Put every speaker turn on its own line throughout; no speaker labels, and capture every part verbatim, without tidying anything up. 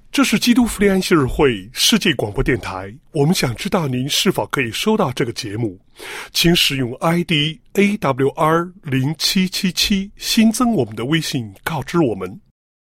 这是基督福音安息日会世界广播电台，我们想知道您是否可以收到这个节目，请使用 I D A W R 零七七七 新增我们的微信告知我们。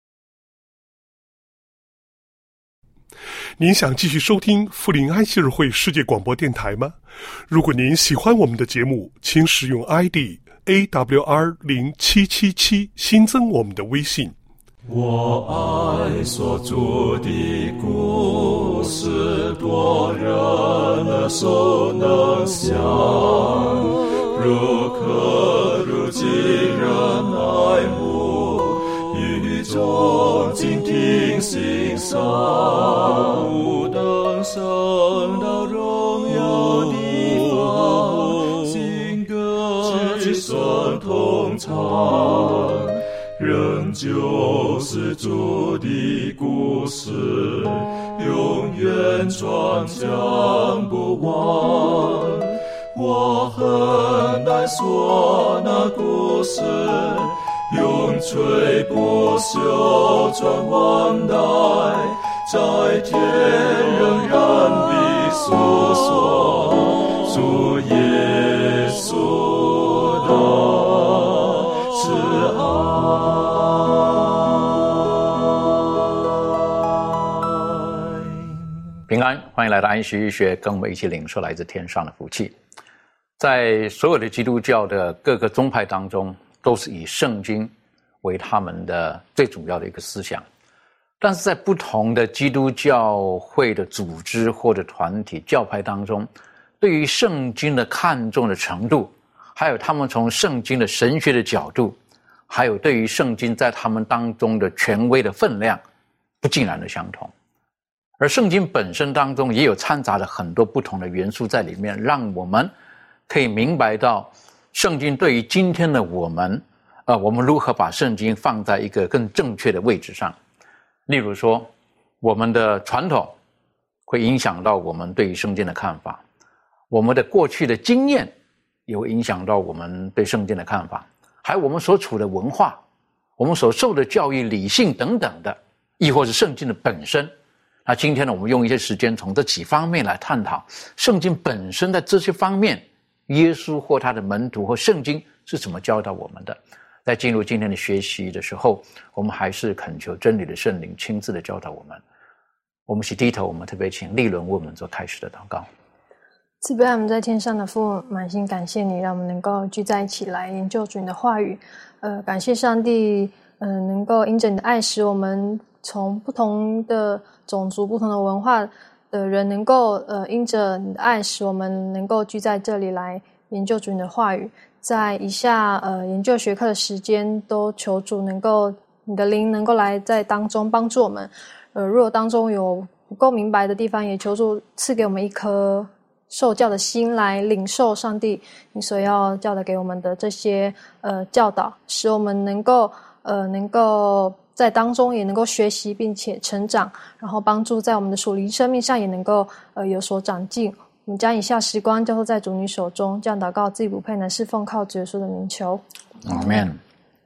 您想继续收听福临安息日会世界广播电台吗？如果您喜欢我们的节目，请使用 I D A W R 零七七七 新增我们的微信。
我爱所著的故事，多人耳熟能详，如刻如今人爱慕，语中静听欣赏，不能升到荣耀地方，新歌之声同唱，仍旧是主的故事，永远传讲不完。我很难说那故事，永垂不朽传万代，在天仍然必诉说主耶稣的慈爱。
平安，欢迎来到安息日学，跟我们一起领受来自天上的福气。在所有的基督教的各个宗派当中，都是以圣经为他们的最主要的一个思想。但是在不同的基督教会的组织或者团体教派当中，对于圣经的看重的程度，还有他们从圣经的神学的角度，还有对于圣经在他们当中的权威的分量，不尽然的相同。而圣经本身当中也有掺杂了很多不同的元素在里面，让我们可以明白到圣经对于今天的我们呃，我们如何把圣经放在一个更正确的位置上。例如说，我们的传统会影响到我们对于圣经的看法，我们的过去的经验也会影响到我们对圣经的看法，还有我们所处的文化，我们所受的教育、理性等等的，亦或是圣经的本身。那今天呢，我们用一些时间从这几方面来探讨圣经本身在这些方面，耶稣或他的门徒或圣经是怎么教导我们的。在进入今天的学习的时候，我们还是恳求真理的圣灵亲自的教导我们。我们一起低头，我们特别请立伦为我们做开始的祷告。
慈悲我们在天上的父，满心感谢你，让我们能够聚在一起来研究主你的话语。呃，感谢上帝，呃，能够因着你的爱，使我们从不同的种族、不同的文化的人，能够呃因着你的爱，使我们能够聚在这里来研究主你的话语。在以下呃研究学科的时间，都求主能够你的灵能够来在当中帮助我们。呃，如果当中有不够明白的地方，也求主赐给我们一颗受教的心，来领受上帝你所要教导给我们的这些呃教导，使我们能够呃能够在当中也能够学习并且成长，然后帮助在我们的属灵生命上也能够呃有所长进。我们将以下时光交托在主你手中，这样祷告自己不配，乃是奉靠主耶稣的名求。
阿们。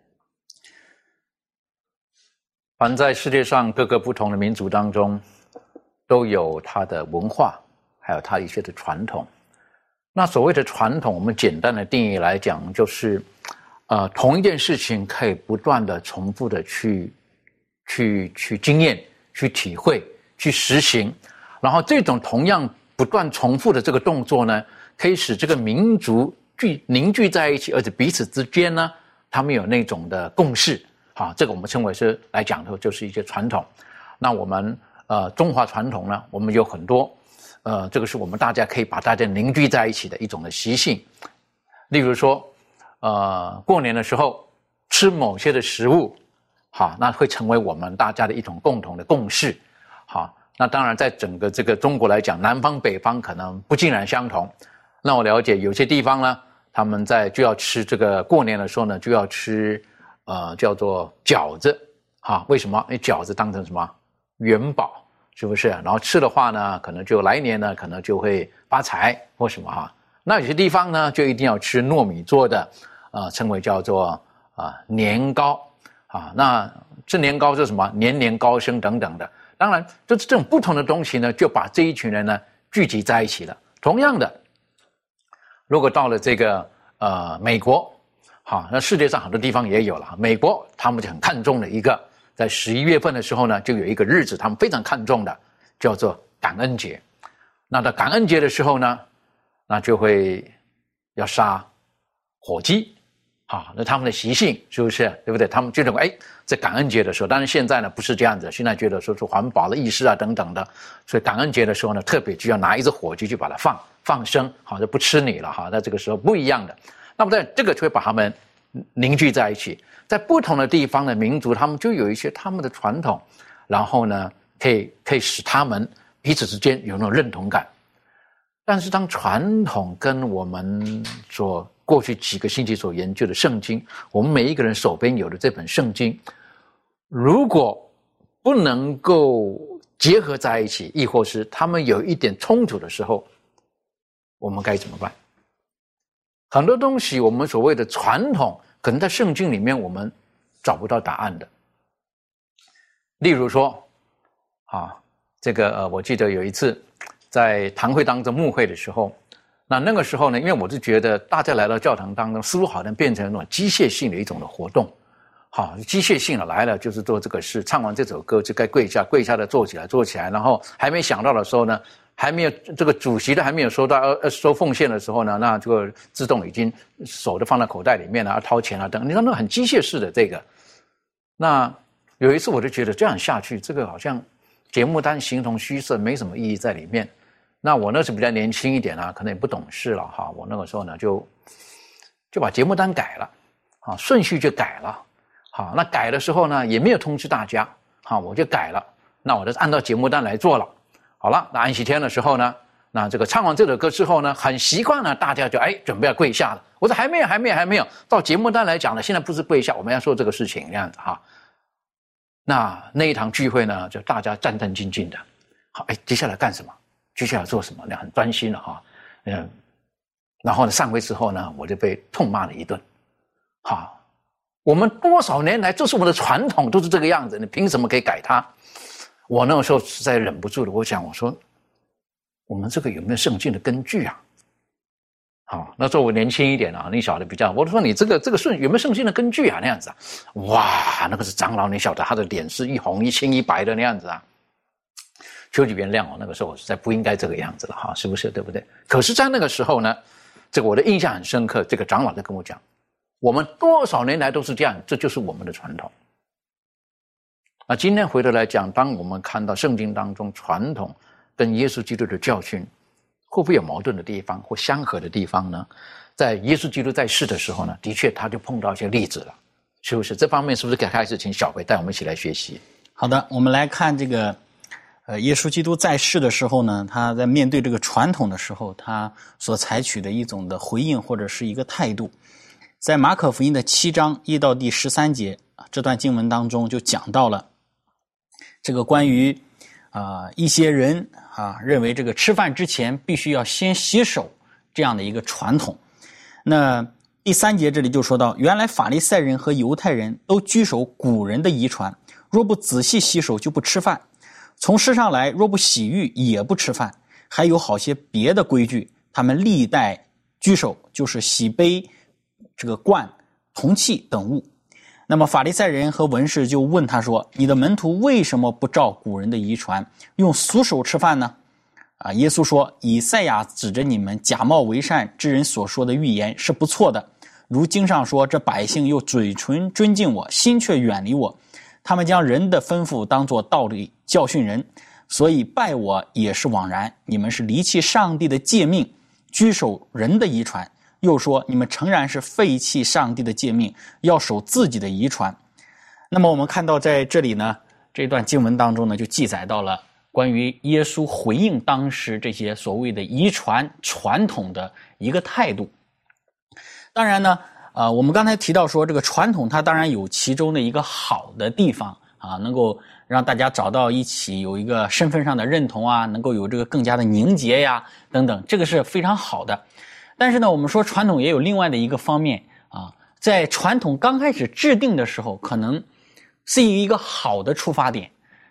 凡在世界上各个不同的民族当中，都有它的文化，还有它一些的传统。那所谓的传统，我们简单的定义来讲，就是呃，同一件事情可以不断的重复的去去去经验、去体会、去实行，然后这种同样不断重复的这个动作呢，可以使这个民族聚凝聚在一起，而且彼此之间呢，他们有那种的共识。好，这个我们称为是来讲的就是一些传统。那我们呃中华传统呢，我们有很多呃，这个是我们大家可以把大家凝聚在一起的一种的习性。例如说，呃，过年的时候吃某些的食物，好，那会成为我们大家的一种共同的共识。好，那当然在整个这个中国来讲，南方北方可能不尽然相同。那我了解有些地方呢，他们在就要吃这个过年的时候呢，就要吃呃叫做饺子。好，为什么？因为饺子当成什么元宝，是不是？然后吃的话呢，可能就来年呢，可能就会发财或什么哈。那有些地方呢，就一定要吃糯米做的，呃，称为叫做啊、呃、年糕啊。那吃年糕是什么？年年高升等等的。 当然，就是这种不同的东西呢，就把这一群人呢聚集在一起了。同样的，如果到了这个呃美国，好，那世界上很多地方也有了。美国他们就很看重的一个，在十一月份的时候呢，就有一个日子他们非常看重的，叫做感恩节。那到感恩节的时候呢，那就会要杀火鸡。好，那他们的习性是不是对不对？他们就认为，哎，在感恩节的时候，当然现在呢不是这样子，现在觉得说是环保的意识啊等等的，所以感恩节的时候呢，特别就要拿一只火鸡去把它放放生，好，就不吃你了哈。在这个时候不一样的，那么在这个就会把他们凝聚在一起，在不同的地方的民族，他们就有一些他们的传统，然后呢，可以可以使他们彼此之间有那种认同感。但是当传统跟我们所过去几个星期所研究的圣经，我们每一个人手边有的这本圣经，如果不能够结合在一起，亦或是他们有一点冲突的时候，我们该怎么办？很多东西我们所谓的传统，可能在圣经里面我们找不到答案的。例如说啊，这个呃，我记得有一次在堂会当中牧会的时候，那那个时候呢，因为我是觉得大家来到教堂当中，似乎好像变成那种机械性的一种的活动，好，机械性的来了就是做这个事，唱完这首歌就该跪下，跪下的坐起来，坐起来，然后还没想到的时候呢，还没有这个主席的还没有收到呃收奉献的时候呢，那这个自动已经手都放在口袋里面了，要掏钱啊等，你看那很机械式的这个。那有一次我就觉得这样下去，这个好像节目单形同虚设，没什么意义在里面。那我那时比较年轻一点啊，可能也不懂事了哈。我那个时候呢，就就把节目单改了，啊，顺序就改了。好，那改的时候呢，也没有通知大家，好，我就改了。那我就按照节目单来做了。好了，那安息天的时候呢，那这个唱完这首歌之后呢，很习惯了，大家就哎准备要跪下了。我说还没有，还没有，还没有。到节目单来讲呢，现在不是跪下，我们要说这个事情这样子哈。那那一堂聚会呢，就大家战战兢兢的。好，哎，接下来干什么？接下来做什么？那很专心了哈，嗯，然后呢，上位之后呢，我就被痛骂了一顿。好，我们多少年来，这是我们的传统，都是这个样子，你凭什么可以改它？我那个时候实在忍不住了，我想，我说，我们这个有没有圣经的根据啊？好，那时候我年轻一点啊，你晓得比较，我说你这个这个顺有没有圣经的根据啊？那样子啊，哇，那个是长老，你晓得他的脸是一红一青一白的那样子啊。求你原谅我，那个时候我实在不应该这个样子了哈，是不是？对不对？可是，在那个时候呢，这个我的印象很深刻。这个长老在跟我讲，我们多少年来都是这样，这就是我们的传统。那今天回头来讲，当我们看到圣经当中传统跟耶稣基督的教训，会不会有矛盾的地方或相合的地方呢？在耶稣基督在世的时候呢，的确他就碰到一些例子了，是不是？这方面是不是可以开始请小培带我们一起来学习？
好的，我们来看这个。呃，耶稣基督在世的时候呢，他在面对这个传统的时候，他所采取的一种的回应或者是一个态度，在马可福音的七章一到第十三节这段经文当中就讲到了这个关于啊、呃、一些人啊认为这个吃饭之前必须要先洗手这样的一个传统。那第三节这里就说到，原来法利赛人和犹太人都居守古人的遗传，若不仔细洗手就不吃饭。从世上来，若不洗浴也不吃饭，还有好些别的规矩，他们历代居守，就是洗杯、这个罐、铜器等物。那么法利赛人和文士就问他说：“你的门徒为什么不照古人的遗传，用俗手吃饭呢？”啊，耶稣说：“以赛亚指着你们假冒为善之人所说的预言是不错的，如经上说，这百姓又嘴唇尊敬我，心却远离我。他们将人的吩咐当作道理教训人，所以拜我也是枉然。你们是离弃上帝的诫命，居守人的遗传。又说你们诚然是废弃上帝的诫命，要守自己的遗传。”那么我们看到在这里呢，这段经文当中呢，就记载到了关于耶稣回应当时这些所谓的遗传传统的一个态度。当然呢呃，我们刚才提到说这个传统它当然有其中的一个好的地方啊，能够让大家找到一起，有一个身份上的认同啊，能够有这个更加的凝结呀等等，这个是非常好的。但是呢，我们说传统也有另外的一个方面啊，在传统刚开始制定的时候，可能是一个好的出发点，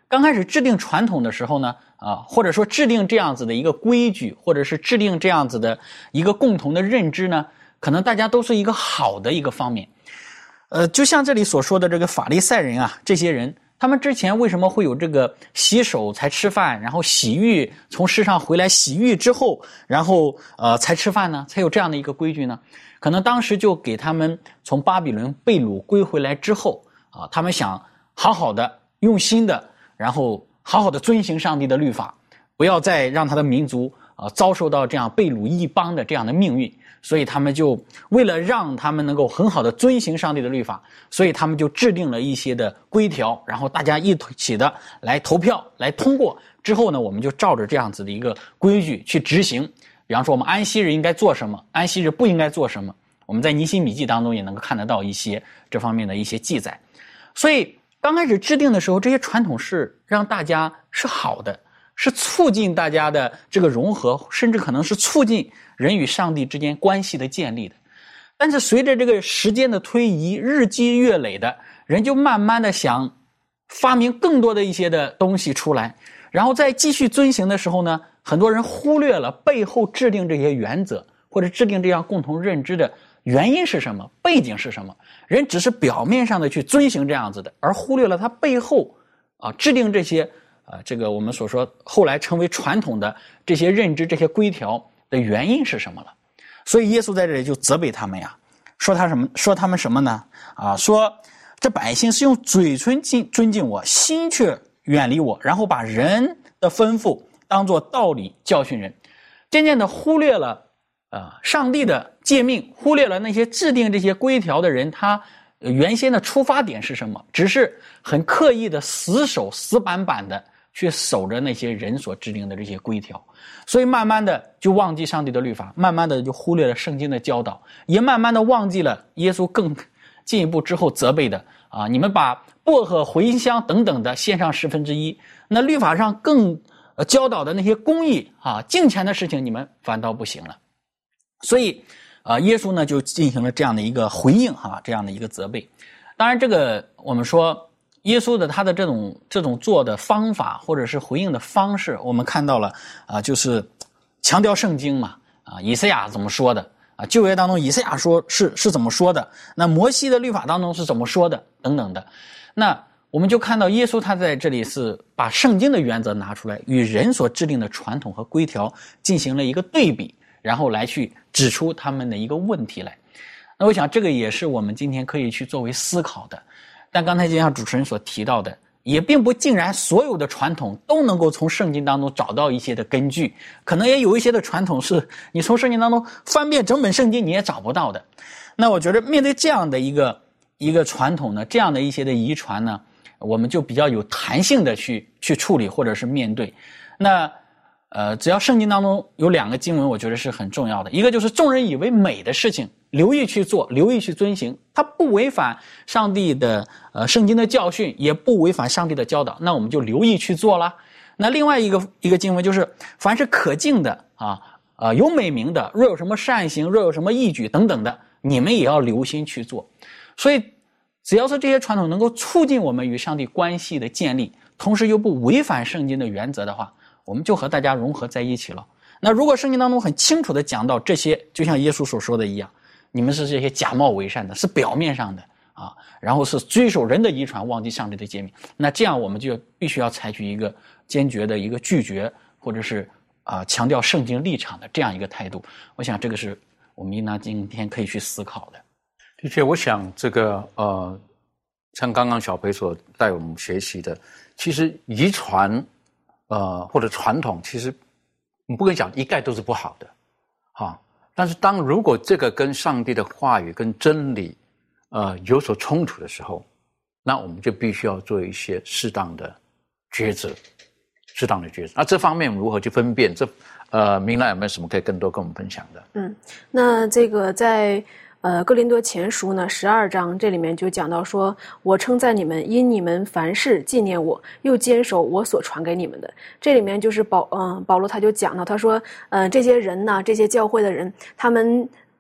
刚开始制定传统的时候呢，啊，或者说制定这样子的一个规矩，或者是制定这样子的一个共同的认知呢，可能大家都是一个好的一个方面。呃，就像这里所说的这个法利赛人啊，这些人，他们之前为什么会有这个洗手才吃饭，然后洗浴，从世上回来洗浴之后，然后呃才吃饭呢？才有这样的一个规矩呢？可能当时就给他们从巴比伦被掳归回来之后啊，他们想好好的、用心的，然后好好的遵行上帝的律法，不要再让他的民族啊遭受到这样被掳异邦的这样的命运。所以他们就为了让他们能够很好的遵行上帝的律法，所以他们就制定了一些的规条，然后大家一起的来投票来通过之后呢，我们就照着这样子的一个规矩去执行。比方说我们安息日应该做什么，安息日不应该做什么，我们在尼希米记当中也能够看得到一些这方面的一些记载。所以刚开始制定的时候，这些传统是让大家是好的，是促进大家的这个融合，甚至可能是促进人与上帝之间关系的建立的。但是随着这个时间的推移，日积月累的，人就慢慢的想发明更多的一些的东西出来，然后在继续遵行的时候呢，很多人忽略了背后制定这些原则或者制定这样共同认知的原因是什么，背景是什么。人只是表面上的去遵行这样子的，而忽略了他背后啊制定这些啊这个我们所说后来成为传统的这些认知、这些规条的原因是什么了。所以耶稣在这里就责备他们呀，说他什么？说他们什么呢？啊，说这百姓是用嘴唇敬尊敬我，心却远离我，然后把人的吩咐当作道理教训人，渐渐的忽略了呃上帝的诫命，忽略了那些制定这些规条的人他原先的出发点是什么，只是很刻意的死守死板板的去守着那些人所制定的这些规条，所以慢慢的就忘记上帝的律法，慢慢的就忽略了圣经的教导，也慢慢的忘记了耶稣更进一步之后责备的啊，你们把薄荷、茴香等等的献上十分之一，那律法上更呃教导的那些公义啊、敬虔的事情，你们反倒不行了。所以啊、呃，耶稣呢就进行了这样的一个回应哈、啊，这样的一个责备。当然，这个我们说。耶稣的他的这种这种做的方法或者是回应的方式，我们看到了啊，就是强调圣经嘛啊，以赛亚怎么说的啊？旧约当中以赛亚说是是怎么说的？那摩西的律法当中是怎么说的？等等的。那我们就看到耶稣他在这里是把圣经的原则拿出来，与人所制定的传统和规条进行了一个对比，然后来去指出他们的一个问题来。那我想这个也是我们今天可以去作为思考的。但刚才就像主持人所提到的，也并不尽然所有的传统都能够从圣经当中找到一些的根据，可能也有一些的传统是你从圣经当中翻遍整本圣经你也找不到的。那我觉得面对这样的一个一个传统呢，这样的一些的遗传呢，我们就比较有弹性的去去处理或者是面对。那呃，只要圣经当中有两个经文，我觉得是很重要的。一个就是众人以为美的事情，留意去做，留意去遵行，它不违反上帝的呃圣经的教训，也不违反上帝的教导，那我们就留意去做啦。那另外一个一个经文就是，凡是可敬的啊，呃有美名的，若有什么善行，若有什么义举等等的，你们也要留心去做。所以，只要是这些传统能够促进我们与上帝关系的建立，同时又不违反圣经的原则的话，我们就和大家融合在一起了。那如果圣经当中很清楚地讲到这些，就像耶稣所说的一样，你们是这些假冒伪善的，是表面上的啊，然后是追守人的遗传，忘记上帝的诫命，那这样我们就必须要采取一个坚决的一个拒绝，或者是啊强调圣经立场的这样一个态度。我想这个是我们应当今天可以去思考的。
的确，我想这个呃，像刚刚小培所带我们学习的，其实遗传呃或者传统，其实你不可以讲一概都是不好的，哈。但是当如果这个跟上帝的话语跟真理呃有所冲突的时候，那我们就必须要做一些适当的抉择，适当的抉择。那这方面如何去分辨？这呃，明兰有没有什么可以更多跟我们分享的？
嗯，那这个在呃哥林多前书呢十二章这里面就讲到说，我称赞你们，因你们凡事纪念我，又坚守我所传给你们的。这里面就是保嗯、呃、保罗他就讲到，他说呃这些人呢，这些教会的人，他们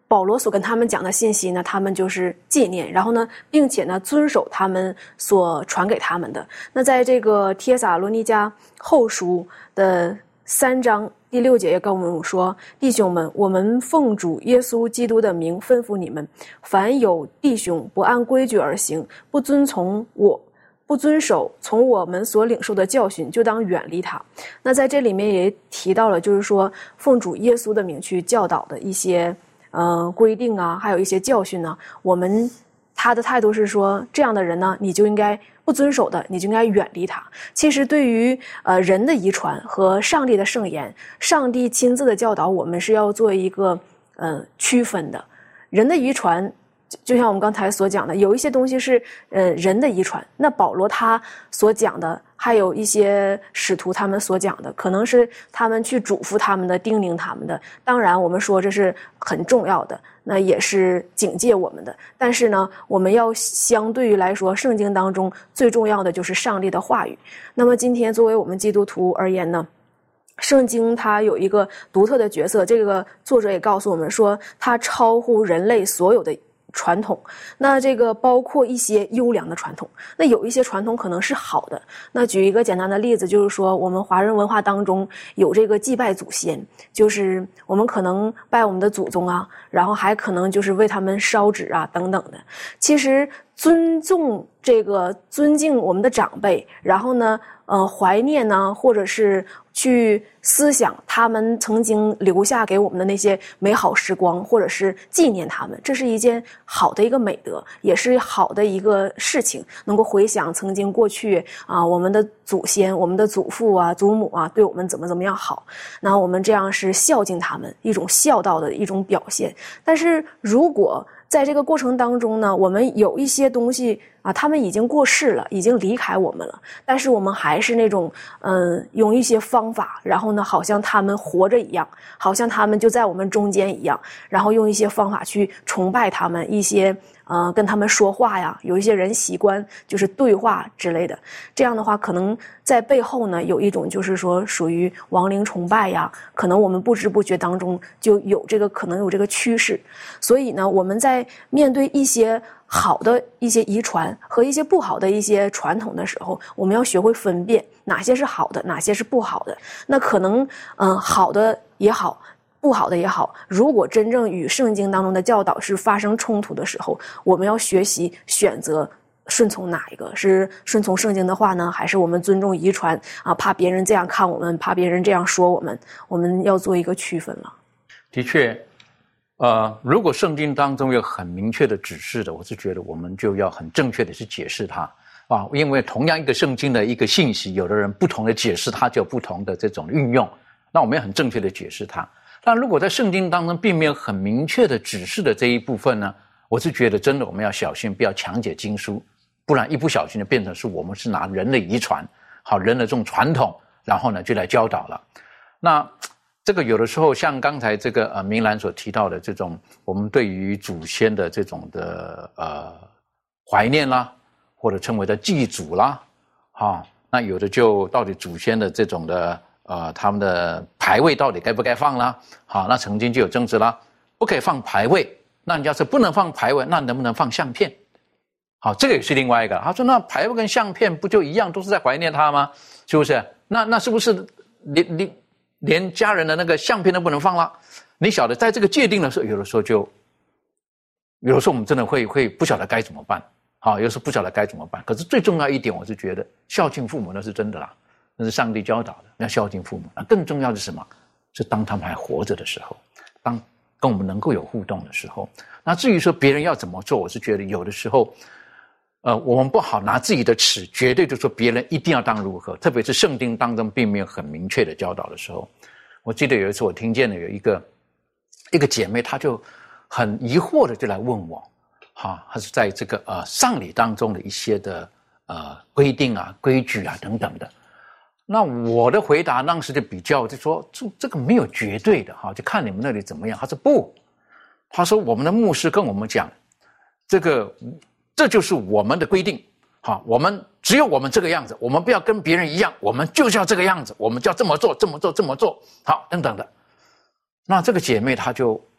保罗所跟他们讲的信息呢，他们就是纪念，然后呢，并且呢遵守他们所传给他们的。那在这个帖撒罗尼迦后书的三章第六节也跟我们说，弟兄们，我们奉主耶稣基督的名吩咐你们，凡有弟兄不按规矩而行，不遵从我不遵守从我们所领受的教训，就当远离他。那在这里面也提到了，就是说奉主耶稣的名去教导的一些呃规定啊，还有一些教训呢，我们他的态度是说，这样的人呢，你就应该不遵守的，你就应该远离他。其实对于呃人的遗传和上帝的圣言，上帝亲自的教导，我们是要做一个呃区分的。人的遗传就像我们刚才所讲的，有一些东西是呃人的遗传，那保罗他所讲的，还有一些使徒他们所讲的，可能是他们去嘱咐他们的，叮咛他们的。当然我们说这是很重要的，那也是警戒我们的。但是呢，我们要相对于来说，圣经当中最重要的就是上帝的话语。那么今天作为我们基督徒而言呢，圣经它有一个独特的角色，这个作者也告诉我们说，它超乎人类所有的传统。那这个包括一些优良的传统，那有一些传统可能是好的。那举一个简单的例子，就是说我们华人文化当中有这个祭拜祖先，就是我们可能拜我们的祖宗啊，然后还可能就是为他们烧纸啊等等的。其实尊重这个尊敬我们的长辈，然后呢呃怀念呢，或者是去思想他们曾经留下给我们的那些美好时光，或者是纪念他们，这是一件好的一个美德，也是好的一个事情，能够回想曾经过去啊，我们的祖先，我们的祖父啊祖母啊对我们怎么怎么样好，那我们这样是孝敬他们，一种孝道的一种表现。但是如果在这个过程当中呢，我们有一些东西啊，他们已经过世了，已经离开我们了，但是我们还是那种嗯，用一些方法，然后呢好像他们活着一样，好像他们就在我们中间一样，然后用一些方法去崇拜他们，一些呃跟他们说话呀，有一些人习惯就是对话之类的。这样的话可能在背后呢有一种就是说属于亡灵崇拜呀，可能我们不知不觉当中就有这个可能有这个趋势。所以呢，我们在面对一些好的一些遗传和一些不好的一些传统的时候，我们要学会分辨哪些是好的，哪些是不好的。那可能嗯、呃，好的也好，不好的也好，如果真正与圣经当中的教导是发生冲突的时候，我们要学习选择顺从哪一个，是顺从圣经的话呢，还是我们尊重遗传啊？怕别人这样看我们，怕别人这样说我们，我们要做一个区分了。
的确呃，如果圣经当中有很明确的指示的，我是觉得我们就要很正确的去解释它啊，因为同样一个圣经的一个信息，有的人不同的解释它，就有不同的这种运用，那我们要很正确的解释它。但如果在圣经当中并没有很明确的指示的这一部分呢，我是觉得真的我们要小心，不要强解经书，不然一不小心就变成是我们是拿人的遗传，好人的这种传统，然后呢就来教导了。那这个有的时候像刚才这个呃明兰所提到的这种我们对于祖先的这种的呃怀念啦，或者称为的祭祖啦，哈，那有的就到底祖先的这种的呃他们的牌位到底该不该放啦，好，那曾经就有争执啦，不可以放牌位，那你要是不能放牌位，那能不能放相片？好，这个也是另外一个。他说那牌位跟相片不就一样，都是在怀念他吗？是不是？那那是不是你你连家人的那个相片都不能放了？你晓得在这个界定的时候，有的时候就有的时候我们真的会会不晓得该怎么办。好，有的时候不晓得该怎么办。可是最重要一点，我是觉得孝敬父母那是真的啦，那是上帝教导的，要孝敬父母。那更重要的是什么？是当他们还活着的时候，当跟我们能够有互动的时候。那至于说别人要怎么做，我是觉得有的时候呃，我们不好拿自己的尺绝对就说别人一定要当如何，特别是圣经当中并没有很明确的教导的时候。我记得有一次我听见了有一个一个姐妹，她就很疑惑的就来问我，哈，她是在这个呃丧礼当中的一些的呃规定啊、规矩啊等等的。那我的回答当时就比较就说这这个没有绝对的哈，就看你们那里怎么样。她说不，她说我们的牧师跟我们讲，这个这就是我们的规定，好，我们只有我们这个样子，我们不要跟别人一样，我们就是要这个样子，我们就要这么做，这么做，这么做，好，等等的。那这个姐妹她就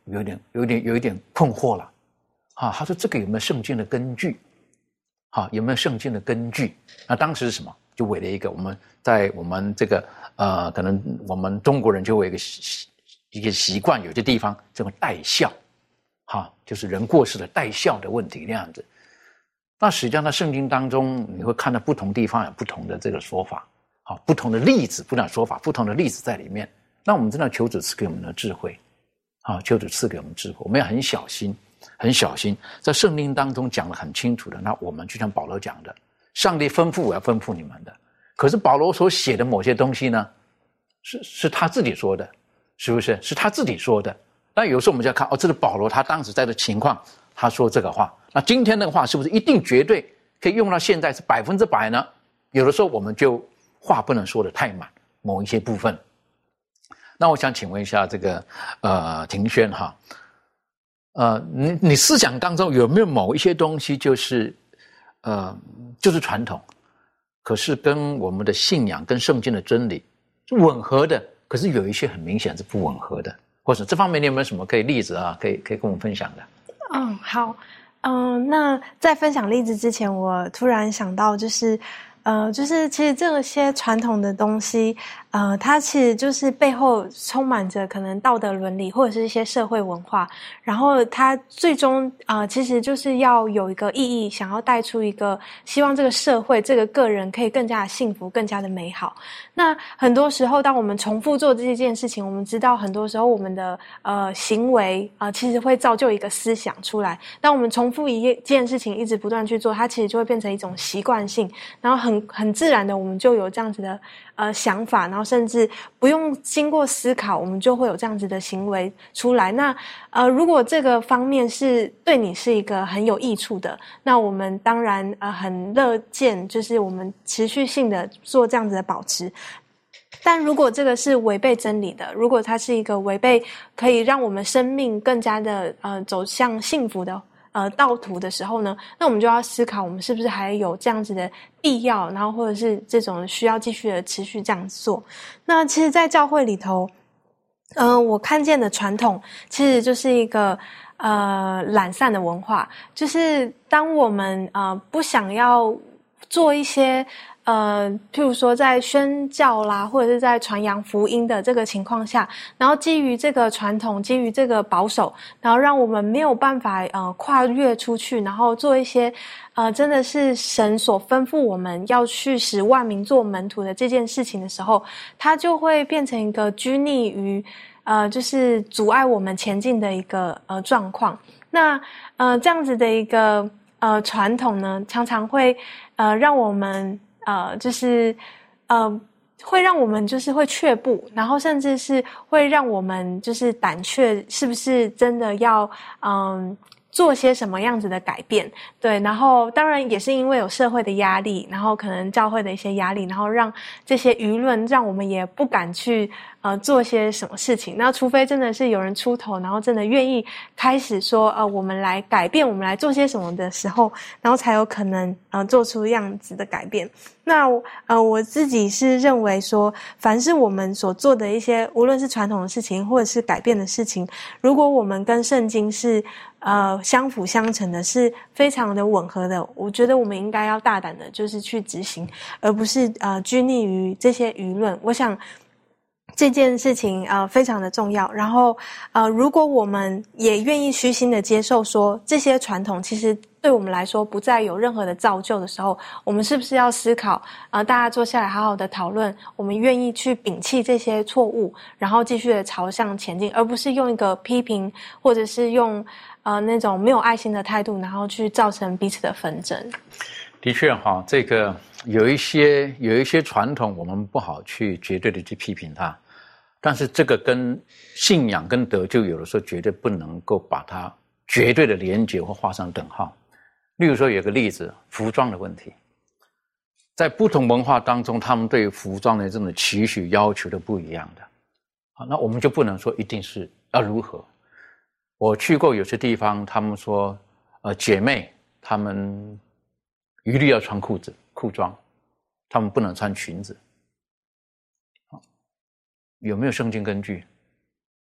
有点有点有一点困惑了，啊，他说这个有没有圣经的根据？啊，有没有圣经的根据？那当时是什么？就为了一个我们在我们这个呃，可能我们中国人就会有一个习一个习惯，有些地方这个代孝，哈、啊，就是人过世的代孝的问题那样子。那实际上在圣经当中，你会看到不同地方有不同的这个说法，啊，不同的例子，不同的说法，不同的例子在里面。那我们真的求主赐给我们的智慧，啊，求主赐给我们智慧，我们要很小心。很小心，在圣经当中讲得很清楚的。那我们就像保罗讲的，上帝吩咐我要吩咐你们的。可是保罗所写的某些东西呢，是是他自己说的，是不是？是他自己说的。那有时候我们就要看，哦，这是保罗他当时在的情况，他说这个话。那今天那个话是不是一定绝对可以用到现在是百分之百呢？有的时候我们就话不能说得太满，某一些部分。那我想请问一下这个呃庭轩哈。呃，你你思想当中有没有某一些东西，就是呃，就是传统，可是跟我们的信仰、跟圣经的真理是吻合的，可是有一些很明显是不吻合的，或者这方面你有没有什么可以例子啊？可以可以跟我们分享的？
嗯，好，嗯，那在分享例子之前，我突然想到，就是呃，就是其实这些传统的东西，呃，它其实就是背后充满着可能道德伦理或者是一些社会文化，然后它最终呃，其实就是要有一个意义，想要带出一个希望这个社会、这个个人可以更加的幸福、更加的美好。那很多时候，当我们重复做这件事情，我们知道很多时候我们的呃行为啊、呃，其实会造就一个思想出来。当我们重复一件事情，一直不断去做，它其实就会变成一种习惯性，然后很很自然的，我们就有这样子的呃想法，然后甚至不用经过思考，我们就会有这样子的行为出来。那呃，如果这个方面是对你是一个很有益处的，那我们当然呃很乐见，就是我们持续性的做这样子的保持。但如果这个是违背真理的，如果它是一个违背可以让我们生命更加的呃走向幸福的呃道途的时候呢，那我们就要思考，我们是不是还有这样子的必要，然后或者是这种需要继续的持续这样做。那其实在教会里头，呃我看见的传统其实就是一个呃懒散的文化，就是当我们呃不想要做一些呃，譬如说在宣教啦，或者是在传扬福音的这个情况下，然后基于这个传统，基于这个保守，然后让我们没有办法呃跨越出去，然后做一些呃真的是神所吩咐我们要去使万民做门徒的这件事情的时候，它就会变成一个拘泥于呃就是阻碍我们前进的一个呃状况。那呃这样子的一个呃传统呢，常常会呃让我们呃，就是呃，会让我们就是会却步，然后甚至是会让我们就是胆怯，是不是真的要嗯做些什么样子的改变？对，然后当然也是因为有社会的压力，然后可能教会的一些压力，然后让这些舆论让我们也不敢去呃做些什么事情。那除非真的是有人出头，然后真的愿意开始说呃我们来改变，我们来做些什么的时候，然后才有可能呃做出样子的改变。那呃我自己是认为说，凡是我们所做的一些无论是传统的事情或者是改变的事情，如果我们跟圣经是呃相辅相成的，是非常的吻合的，我觉得我们应该要大胆的就是去执行，而不是呃拘泥于这些舆论。我想这件事情呃非常的重要。然后呃如果我们也愿意虚心的接受说这些传统其实对我们来说不再有任何的造就的时候，我们是不是要思考呃大家坐下来好好的讨论，我们愿意去摒弃这些错误，然后继续的朝向前进，而不是用一个批评或者是用呃那种没有爱心的态度，然后去造成彼此的纷争。
的确哈，这个有一些有一些传统我们不好去绝对的去批评它，但是这个跟信仰跟得救有的时候绝对不能够把它绝对的连结或画上等号。例如说有个例子，服装的问题，在不同文化当中，他们对服装的这种期许要求都不一样的。好，那我们就不能说一定是要如何。我去过有些地方，他们说呃姐妹她们一律要穿裤子裤装，她们不能穿裙子。有没有圣经根据？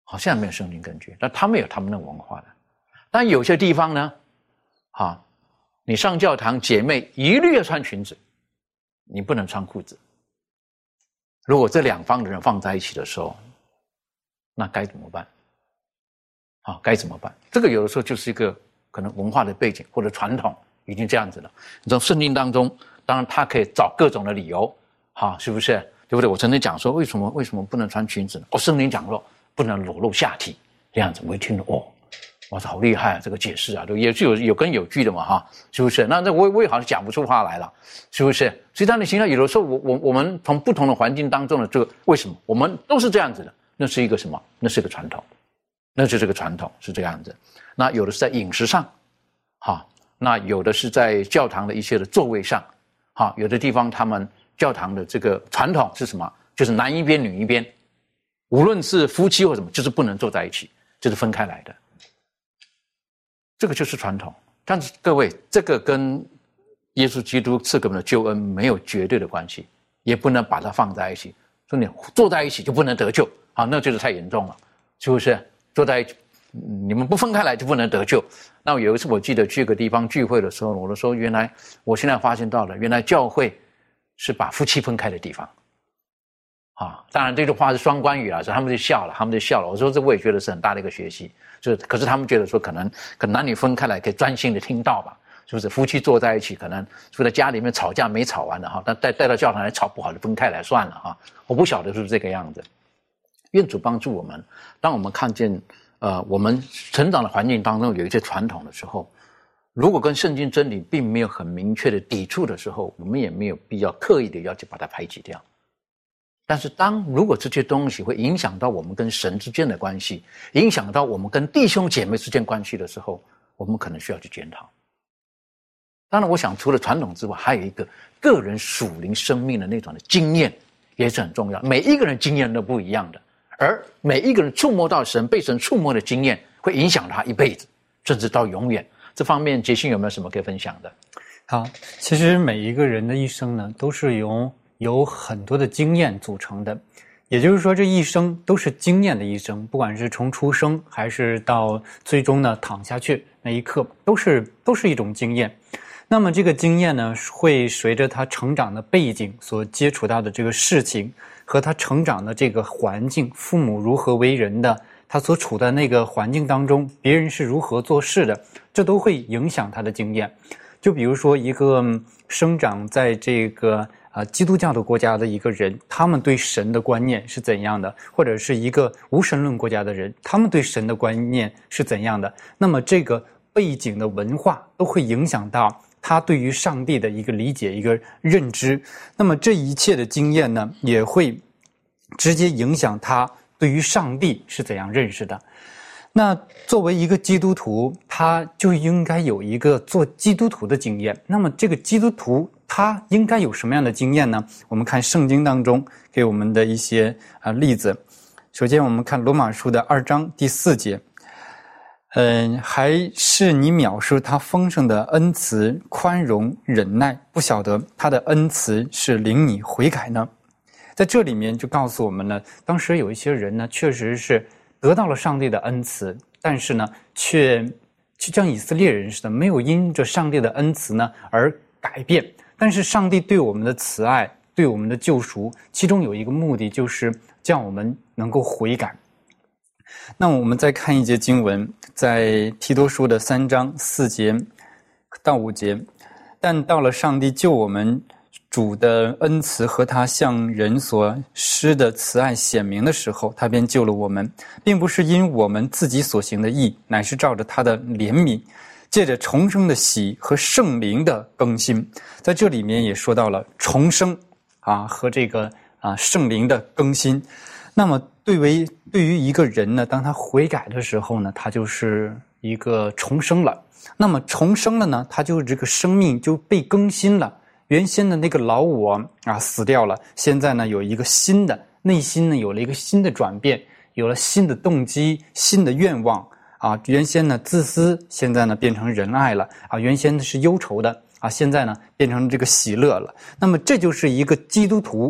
好，现在没有圣经根据，但他们有他们的文化的。但有些地方呢，啊，你上教堂，姐妹一律要穿裙子，你不能穿裤子。如果这两方的人放在一起的时候，那该怎么办？啊，该怎么办？这个有的时候就是一个可能文化的背景或者传统已经这样子了。你从圣经当中，当然他可以找各种的理由，啊，是不是？对不对？我曾经讲说，为什么为什么不能穿裙子呢？哦，圣经讲说不能裸露下体，这样子我一听了，哦，哇，好厉害啊！这个解释啊，都也是有有根有据的嘛，哈，是不是？那这我我也好像讲不出话来了，是不是？所以当你形象有的时候，我我我们从不同的环境当中的这个，为什么我们都是这样子的？那是一个什么？那是一个传统，那就是个传统是这样子。那有的是在饮食上，哈，那有的是在教堂的一些的座位上，哈，有的地方他们教堂的这个传统是什么？就是男一边女一边，无论是夫妻或什么，就是不能坐在一起，就是分开来的。这个就是传统，但是各位，这个跟耶稣基督赐给我们的救恩没有绝对的关系，也不能把它放在一起，说你坐在一起就不能得救，啊，那就是太严重了，是不是？坐在一起，你们不分开来就不能得救。那有一次我记得去一个地方聚会的时候，我就说，原来我现在发现到了，原来教会是把夫妻分开的地方。啊，当然这句话是双关语啊，所以他们就笑了，他们就笑了。我说这我也觉得是很大的一个学习，就是可是他们觉得说可能可能男女分开来可以专心的听到吧，是不是？夫妻坐在一起，可能就在家里面吵架没吵完的哈，但带带到教堂来吵不好就分开来算了哈。我不晓得是不是这个样子。愿主帮助我们，当我们看见呃我们成长的环境当中有一些传统的时候，如果跟圣经真理并没有很明确的抵触的时候，我们也没有必要刻意的要去把它排挤掉。但是当如果这些东西会影响到我们跟神之间的关系，影响到我们跟弟兄姐妹之间关系的时候，我们可能需要去检讨。当然我想除了传统之外，还有一个个人属灵生命的那种的经验也是很重要，每一个人经验都不一样的，而每一个人触摸到神被神触摸的经验会影响他一辈子甚至到永远。这方面杰信有没有什么可以分享的？
好，其实每一个人的一生呢，都是由有很多的经验组成的，也就是说这一生都是经验的一生，不管是从出生还是到最终呢躺下去那一刻，都是都是一种经验。那么这个经验呢，会随着他成长的背景所接触到的这个事情和他成长的这个环境，父母如何为人的，他所处的那个环境当中别人是如何做事的，这都会影响他的经验。就比如说一个生长在这个啊，基督教的国家的一个人，他们对神的观念是怎样的？或者是一个无神论国家的人，他们对神的观念是怎样的？那么这个背景的文化都会影响到他对于上帝的一个理解、一个认知。那么这一切的经验呢，也会直接影响他对于上帝是怎样认识的。那作为一个基督徒，他就应该有一个做基督徒的经验。那么这个基督徒他应该有什么样的经验呢？我们看圣经当中给我们的一些啊例子。首先我们看罗马书的二章第四节，嗯，还是你描述他丰盛的恩慈、宽容、忍耐，不晓得他的恩慈是领你悔改呢？在这里面就告诉我们呢，当时有一些人呢，确实是得到了上帝的恩慈，但是呢，却就像以色列人似的，没有因着上帝的恩慈呢而改变。但是上帝对我们的慈爱，对我们的救赎，其中有一个目的，就是叫我们能够悔改。那我们再看一节经文，在提多书的三章四节到五节，但到了上帝救我们主的恩慈和他向人所施的慈爱显明的时候，他便救了我们，并不是因我们自己所行的义，乃是照着他的怜悯，借着重生的喜和圣灵的更新。在这里面也说到了重生啊和这个啊圣灵的更新。那么对为对于一个人呢，当他悔改的时候呢，他就是一个重生了。那么重生了呢，他就这个生命就被更新了。原先的那个老我啊死掉了，现在呢有一个新的内心呢有了一个新的转变，有了新的动机、新的愿望啊。原先呢自私，现在呢变成仁爱了啊。原先是忧愁的啊，现在呢变成这个喜乐了。那么这就是一个基督徒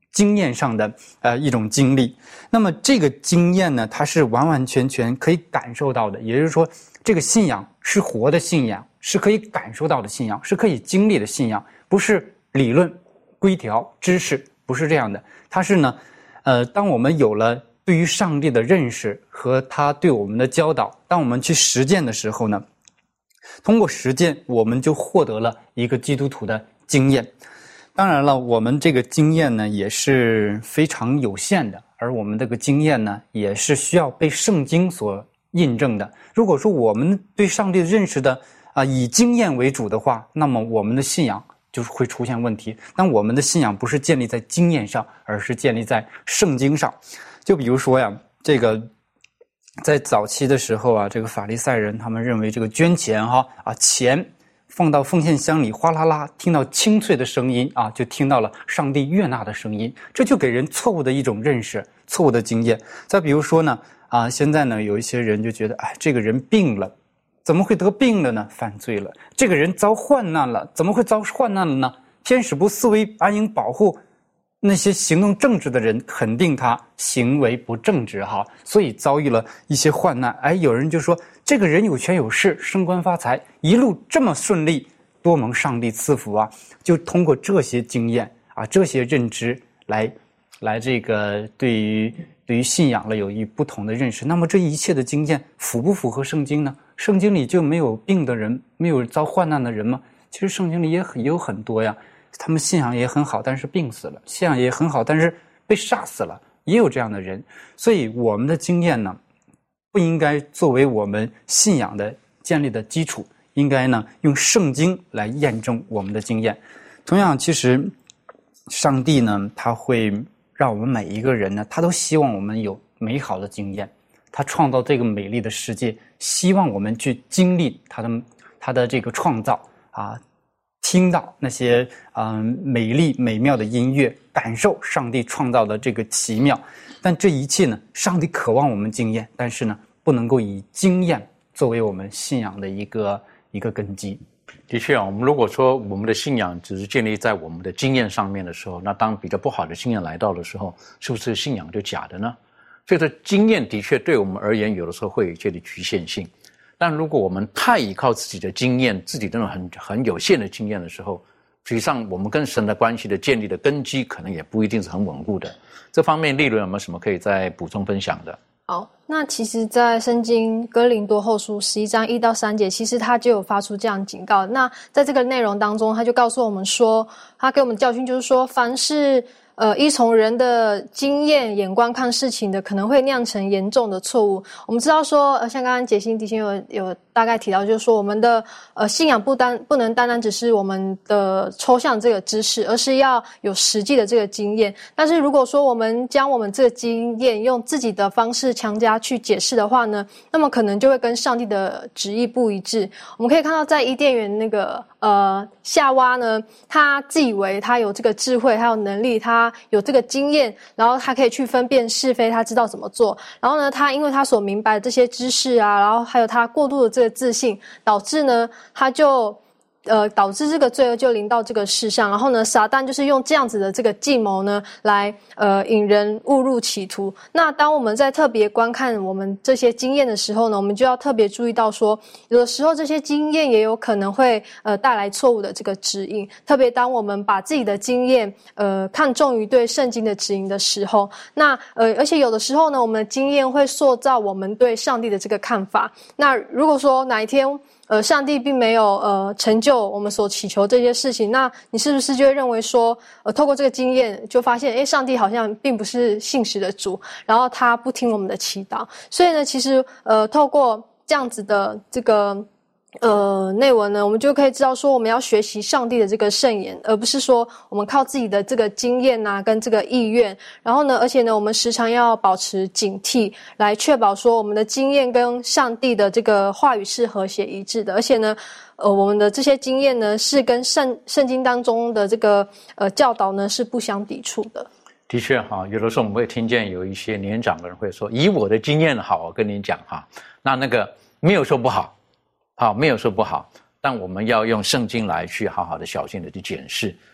经验上的呃一种经历。那么这个经验呢，它是完完全全可以感受到的，也就是说，这个信仰是活的信仰，是可以感受到的信仰，是可以经历的信仰，不是理论、规条、知识，不是这样的。它是呢，呃，当我们有了对于上帝的认识和他对我们的教导，当我们去实践的时候呢，通过实践，我们就获得了一个基督徒的经验。当然了，我们这个经验呢也是非常有限的，而我们这个经验呢也是需要被圣经所印证的。如果说我们对上帝的认识的啊、呃、以经验为主的话，那么我们的信仰就是会出现问题。但我们的信仰不是建立在经验上，而是建立在圣经上。就比如说呀，这个在早期的时候啊，这个法利赛人他们认为这个捐钱哈啊钱放到奉献箱里，哗啦啦，听到清脆的声音啊，就听到了上帝悦纳的声音，这就给人错误的一种认识，错误的经验。再比如说呢，啊，现在呢有一些人就觉得，哎，这个人病了，怎么会得病了呢？犯罪了。这个人遭患难了，怎么会遭患难了呢？天使不四围安营保护那些行动正直的人，肯定他行为不正直哈，所以遭遇了一些患难。哎，有人就说这个人有权有势，升官发财，一路这么顺利，多蒙上帝赐福啊！就通过这些经验啊，这些认知来来这个对于对于信仰了有一不同的认识。那么这一切的经验符不符合圣经呢？圣经里就没有病的人，没有遭患难的人吗？其实圣经里也也有很多呀。他们信仰也很好，但是病死了；信仰也很好，但是被杀死了，也有这样的人。所以我们的经验呢，不应该作为我们信仰的建立的基础，应该呢用圣经来验证我们的经验。同样，其实上帝呢，他会让我们每一个人呢，他都希望我们有美好的经验。他创造这个美丽的世界，希望我们去经历他的他的这个创造啊。听到那些嗯美丽美妙的音乐，感受上帝创造的这个奇妙。但这一切呢，上帝渴望我们经验，但是呢，不能够以经验作为我们信仰的一个一个根基。
的确啊，我们如果说我们的信仰只是建立在我们的经验上面的时候，那当比较不好的经验来到的时候，是不是信仰就假的呢？所以说，经验的确对我们而言，有的时候会有一些的局限性。但如果我们太依靠自己的经验，自己这种很很有限的经验的时候，实际上我们跟神的关系的建立的根基可能也不一定是很稳固的。这方面利润有没有什么可以再补充分享的？
好，那其实在圣经哥林多后书十一章一到三节，其实他就有发出这样警告。那在这个内容当中，他就告诉我们说，他给我们教训就是说，凡是呃，依从人的经验眼光看事情的，可能会酿成严重的错误。我们知道说，呃，像刚刚解心弟兄有有大概提到，就是说我们的呃信仰不单不能单单只是我们的抽象这个知识，而是要有实际的这个经验。但是如果说我们将我们这个经验用自己的方式强加去解释的话呢，那么可能就会跟上帝的旨意不一致。我们可以看到，在伊甸园那个呃夏娃呢，他自以为他有这个智慧，他有能力，他有这个经验，然后他可以去分辨是非，他知道怎么做。然后呢，他因为他所明白的这些知识啊，然后还有他过度的这个自信，导致呢，他就呃导致这个罪恶就临到这个世上。然后呢，撒旦就是用这样子的这个计谋呢，来呃引人误入歧途。那当我们在特别观看我们这些经验的时候呢，我们就要特别注意到说，有的时候这些经验也有可能会呃带来错误的这个指引。特别当我们把自己的经验呃看重于对圣经的指引的时候，那呃而且有的时候呢，我们的经验会塑造我们对上帝的这个看法。那如果说哪一天呃，上帝并没有呃成就我们所祈求这些事情，那你是不是就会认为说，呃，透过这个经验就发现，诶，上帝好像并不是信实的主，然后他不听我们的祈祷。所以呢，其实呃，透过这样子的这个呃内文呢，我们就可以知道说，我们要学习上帝的这个圣言，而不是说我们靠自己的这个经验啊，跟这个意愿。然后呢，而且呢，我们时常要保持警惕，来确保说我们的经验跟上帝的这个话语是和谐一致的。而且呢，呃，我们的这些经验呢，是跟圣圣经当中的这个呃教导呢是不相抵触的。
的确哈，有的时候我们会听见有一些年长的人会说，以我的经验好，我跟你讲哈，那那个没有说不好。好，没有说不好，但我们要用圣经来去好好的小心的去检视。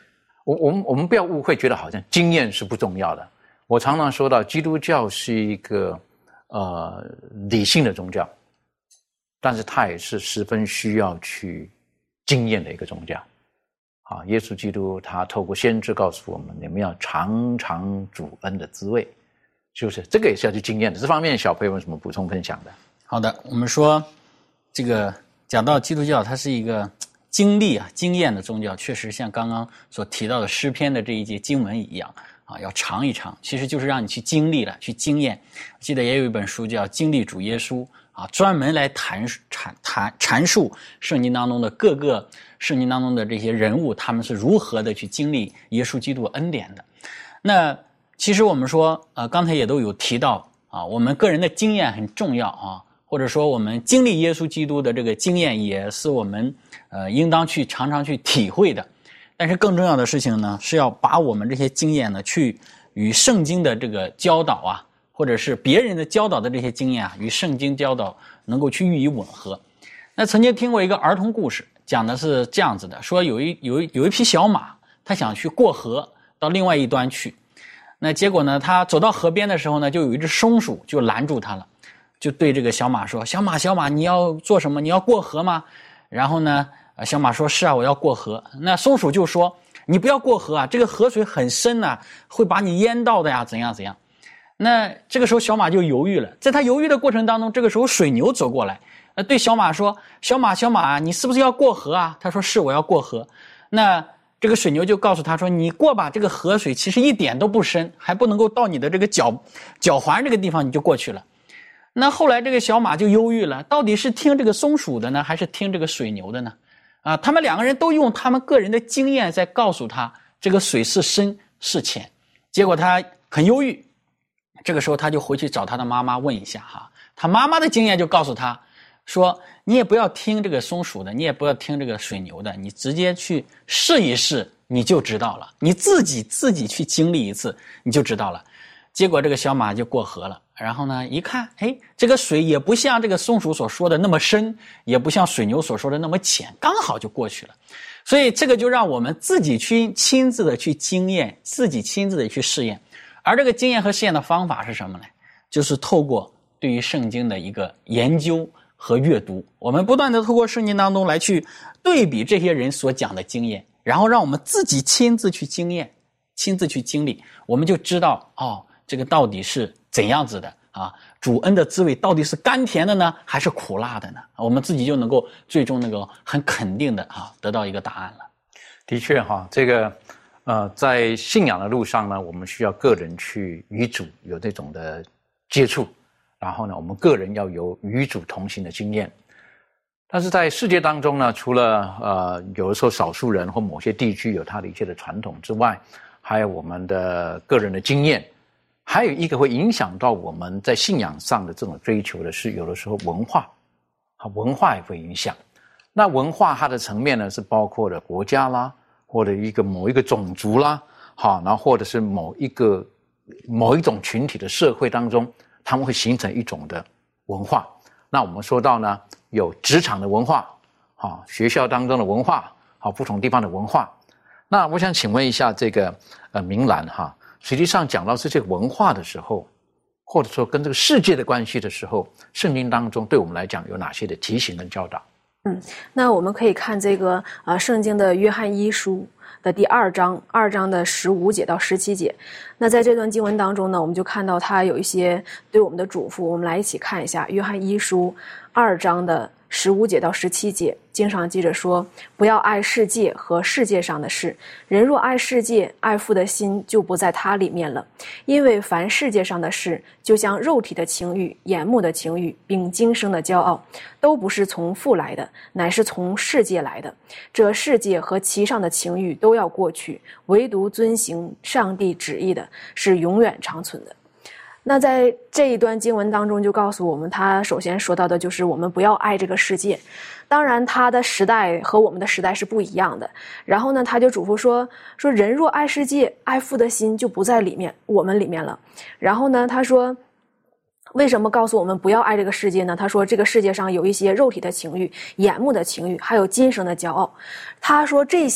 我我们我们不要误会，觉得好像经验是不重要的。我常常说到，基督教是一个呃理性的宗教，但是它也是十分需要去经验的一个宗教。啊，耶稣基督他透过先知告诉我们，你们要尝尝主恩的滋味，就是这个也是要去经验的。这方面小朋友有什么补充分享的？
好的，我们说这个讲到基督教，它是一个经历啊、经验的宗教，确实像刚刚所提到的诗篇的这一节经文一样啊，要尝一尝，其实就是让你去经历了，去经验。我记得也有一本书叫《经历主耶稣》啊，专门来谈阐谈阐述圣经当中的各个圣经当中的这些人物，他们是如何的去经历耶稣基督恩典的。那其实我们说，呃，刚才也都有提到啊，我们个人的经验很重要啊。或者说我们经历耶稣基督的这个经验也是我们呃应当去常常去体会的。但是更重要的事情呢，是要把我们这些经验呢去与圣经的这个教导啊，或者是别人的教导的这些经验啊，与圣经教导能够去予以吻合。那曾经听过一个儿童故事，讲的是这样子的，说有一有一有一匹小马，它想去过河到另外一端去。那结果呢，它走到河边的时候呢，就有一只松鼠就拦住它了。就对这个小马说，小马小马你要做什么？你要过河吗？然后呢小马说，是啊，我要过河。那松鼠就说，你不要过河啊，这个河水很深啊，会把你淹到的呀，怎样怎样。那这个时候小马就犹豫了，在他犹豫的过程当中，这个时候水牛走过来呃，对小马说，小马小马你是不是要过河啊？他说是，我要过河。那这个水牛就告诉他说，你过吧，这个河水其实一点都不深，还不能够到你的这个脚脚环这个地方你就过去了。那后来这个小马就犹豫了，到底是听这个松鼠的呢，还是听这个水牛的呢？啊，他们两个人都用他们个人的经验在告诉他这个水是深是浅。结果他很忧郁，这个时候他就回去找他的妈妈问一下哈，他妈妈的经验就告诉他说，你也不要听这个松鼠的，你也不要听这个水牛的，你直接去试一试你就知道了，你自己自己去经历一次你就知道了。结果这个小马就过河了，然后呢一看，哎，这个水也不像这个松鼠所说的那么深，也不像水牛所说的那么浅，刚好就过去了。所以这个就让我们自己去亲自的去经验，自己亲自的去试验。而这个经验和试验的方法是什么呢？就是透过对于圣经的一个研究和阅读，我们不断的透过圣经当中来去对比这些人所讲的经验，然后让我们自己亲自去经验，亲自去经历，我们就知道哦，这个到底是怎样子的啊？主恩的滋味到底是甘甜的呢，还是苦辣的呢？我们自己就能够最终能够很肯定的啊得到一个答案了。
的确哈，这个呃，在信仰的路上呢，我们需要个人去与主有这种的接触，然后呢，我们个人要有与主同行的经验。但是在世界当中呢，除了呃有的时候少数人或某些地区有它的一些的传统之外，还有我们的个人的经验。还有一个会影响到我们在信仰上的这种追求的是，有的时候文化，文化也会影响。那文化它的层面呢，是包括了国家啦，或者一个某一个种族啦，好，然后或者是某一个某一种群体的社会当中，他们会形成一种的文化。那我们说到呢，有职场的文化，好，学校当中的文化，好，不同地方的文化。那我想请问一下这个呃明兰哈。实际上讲到这些文化的时候，或者说跟这个世界的关系的时候，圣经当中对我们来讲有哪些的提醒跟教导？
嗯，那我们可以看这个呃圣经的约翰一书的第二章，二章的十五节到十七节。那在这段经文当中呢，我们就看到他有一些对我们的嘱咐，我们来一起看一下约翰一书二章的十五节到十七节。经上记着说，不要爱世界和世界上的事，人若爱世界，爱父的心就不在他里面了。因为凡世界上的事，就像肉体的情欲、眼目的情欲，并今生的骄傲，都不是从父来的，乃是从世界来的。这世界和其上的情欲都要过去，唯独遵行上帝旨意的是永远长存的。那在这一段经文当中就告诉我们，他首先说到的就是我们不要爱这个世界。当然他的时代和我们的时代是不一样的。然后呢，他就嘱咐说说人若爱世界，爱父的心就不在里面我们里面了。然后呢，他说为什么告诉我们不要爱这个世界呢？他说这个世界上有一些肉体的情欲、眼目的情欲，还有今生的骄傲。他说这些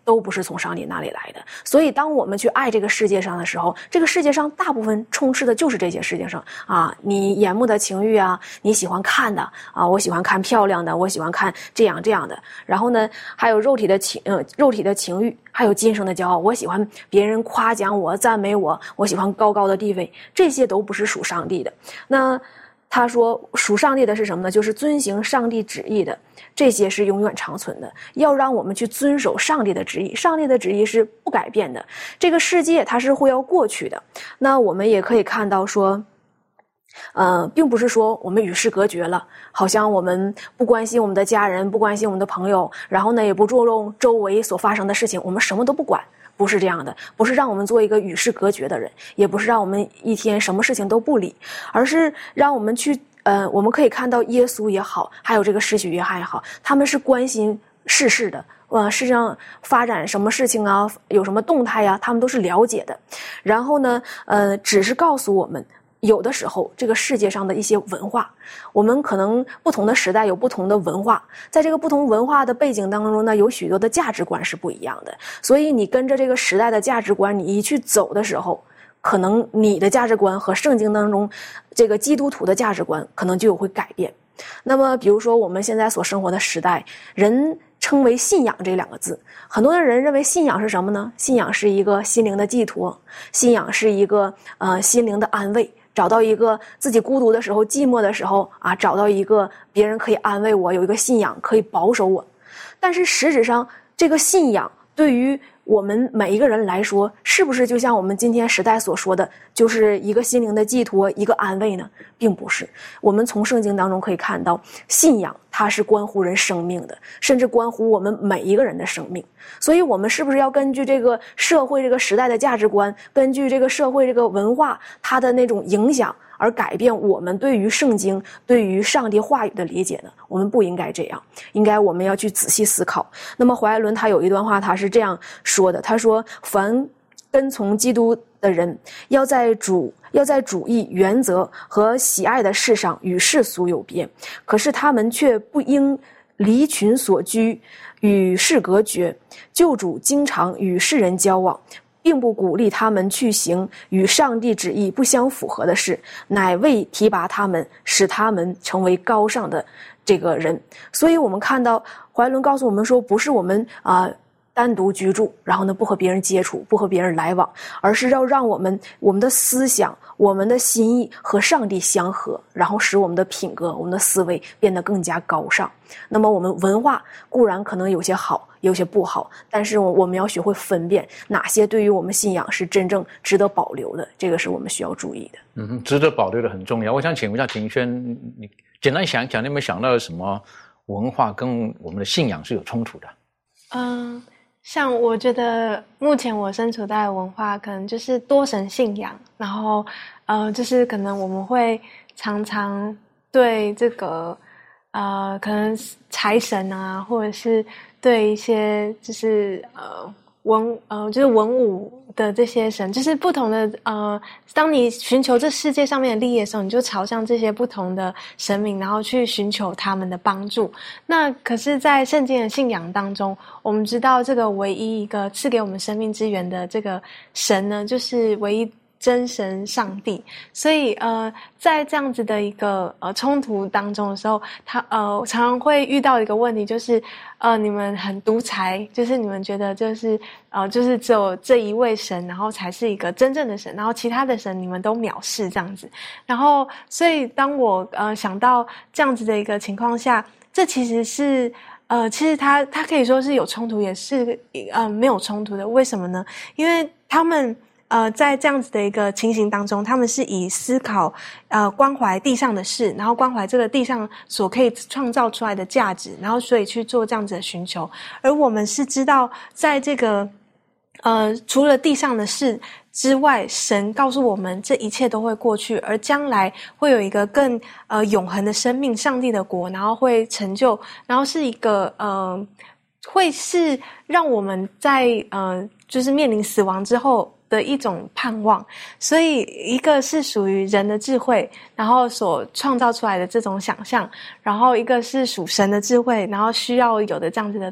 都不是从上帝那里来的。所以当我们去爱这个世界上的时候，这个世界上大部分充斥的就是这些事情上啊，你眼目的情欲啊，你喜欢看的啊，我喜欢看漂亮的，我喜欢看这样这样的，然后呢还有肉体的情呃肉体的情欲，还有今生的骄傲，我喜欢别人夸奖我赞美我，我喜欢高高的地位，这些都不是属上帝的。那他说属上帝的是什么呢？就是遵行上帝旨意的，这些是永远长存的，要让我们去遵守上帝的旨意，上帝的旨意是不改变的，这个世界它是会要过去的。那我们也可以看到说呃，并不是说我们与世隔绝了，好像我们不关心我们的家人，不关心我们的朋友，然后呢也不注重周围所发生的事情，我们什么都不管，不是这样的，不是让我们做一个与世隔绝的人，也不是让我们一天什么事情都不理，而是让我们去呃，我们可以看到耶稣也好，还有这个施洗约翰也好，他们是关心世事的，呃，世上发展什么事情啊，有什么动态呀、啊，他们都是了解的。然后呢，呃，只是告诉我们，有的时候这个世界上的一些文化，我们可能不同的时代有不同的文化，在这个不同文化的背景当中呢，有许多的价值观是不一样的，所以你跟着这个时代的价值观你一去走的时候，可能你的价值观和圣经当中这个基督徒的价值观可能就有会改变。那么比如说我们现在所生活的时代，人称为信仰这两个字，很多的人认为信仰是什么呢？信仰是一个心灵的寄托，信仰是一个呃心灵的安慰，找到一个自己孤独的时候寂寞的时候啊，找到一个别人可以安慰我，有一个信仰可以保守我。但是实质上这个信仰对于我们每一个人来说，是不是就像我们今天时代所说的，就是一个心灵的寄托，一个安慰呢？并不是。我们从圣经当中可以看到，信仰它是关乎人生命的，甚至关乎我们每一个人的生命。所以我们是不是要根据这个社会这个时代的价值观，根据这个社会这个文化它的那种影响，而改变我们对于圣经对于上帝话语的理解呢？我们不应该这样，应该我们要去仔细思考。那么怀爱伦他有一段话，他是这样说的，他说凡跟从基督的人，要在主要在主义原则和喜爱的事上与世俗有别，可是他们却不应离群所居，与世隔绝。救主经常与世人交往，并不鼓励他们去行与上帝旨意不相符合的事，乃为提拔他们，使他们成为高尚的这个人。所以我们看到怀伦告诉我们说，不是我们啊、呃、单独居住，然后呢不和别人接触，不和别人来往，而是要让我们我们的思想我们的心意和上帝相合，然后使我们的品格我们的思维变得更加高尚。那么我们文化固然可能有些好有些不好，但是我们要学会分辨哪些对于我们信仰是真正值得保留的，这个是我们需要注意的。
嗯，值得保留的很重要。我想请问一下庭轩，你简单想一想，你有没有想到什么文化跟我们的信仰是有冲突的？
嗯，像我觉得目前我身处在的文化可能就是多神信仰，然后呃，就是可能我们会常常对这个呃，可能财神啊，或者是对一些就是呃文呃就是文武的这些神，就是不同的呃，当你寻求这世界上面的利益的时候，你就朝向这些不同的神明，然后去寻求他们的帮助。那可是在圣经的信仰当中，我们知道这个唯一一个赐给我们生命之源的这个神呢，就是唯一真神上帝。所以呃在这样子的一个呃冲突当中的时候，他呃常常会遇到一个问题，就是呃你们很独裁，就是你们觉得就是呃就是只有这一位神，然后才是一个真正的神，然后其他的神你们都藐视这样子。然后所以当我呃想到这样子的一个情况下，这其实是呃其实它它可以说是有冲突，也是呃没有冲突的。为什么呢？因为他们呃，在这样子的一个情形当中，他们是以思考呃关怀地上的事，然后关怀这个地上所可以创造出来的价值，然后所以去做这样子的寻求。而我们是知道在这个呃除了地上的事之外，神告诉我们这一切都会过去，而将来会有一个更呃永恒的生命，上帝的国，然后会成就，然后是一个呃会是让我们在呃就是面临死亡之后的一种盼望。所以一个是属于人的智慧，然后所创造出来的这种想象，然后一个是属神的智慧，然后需要有的这样子的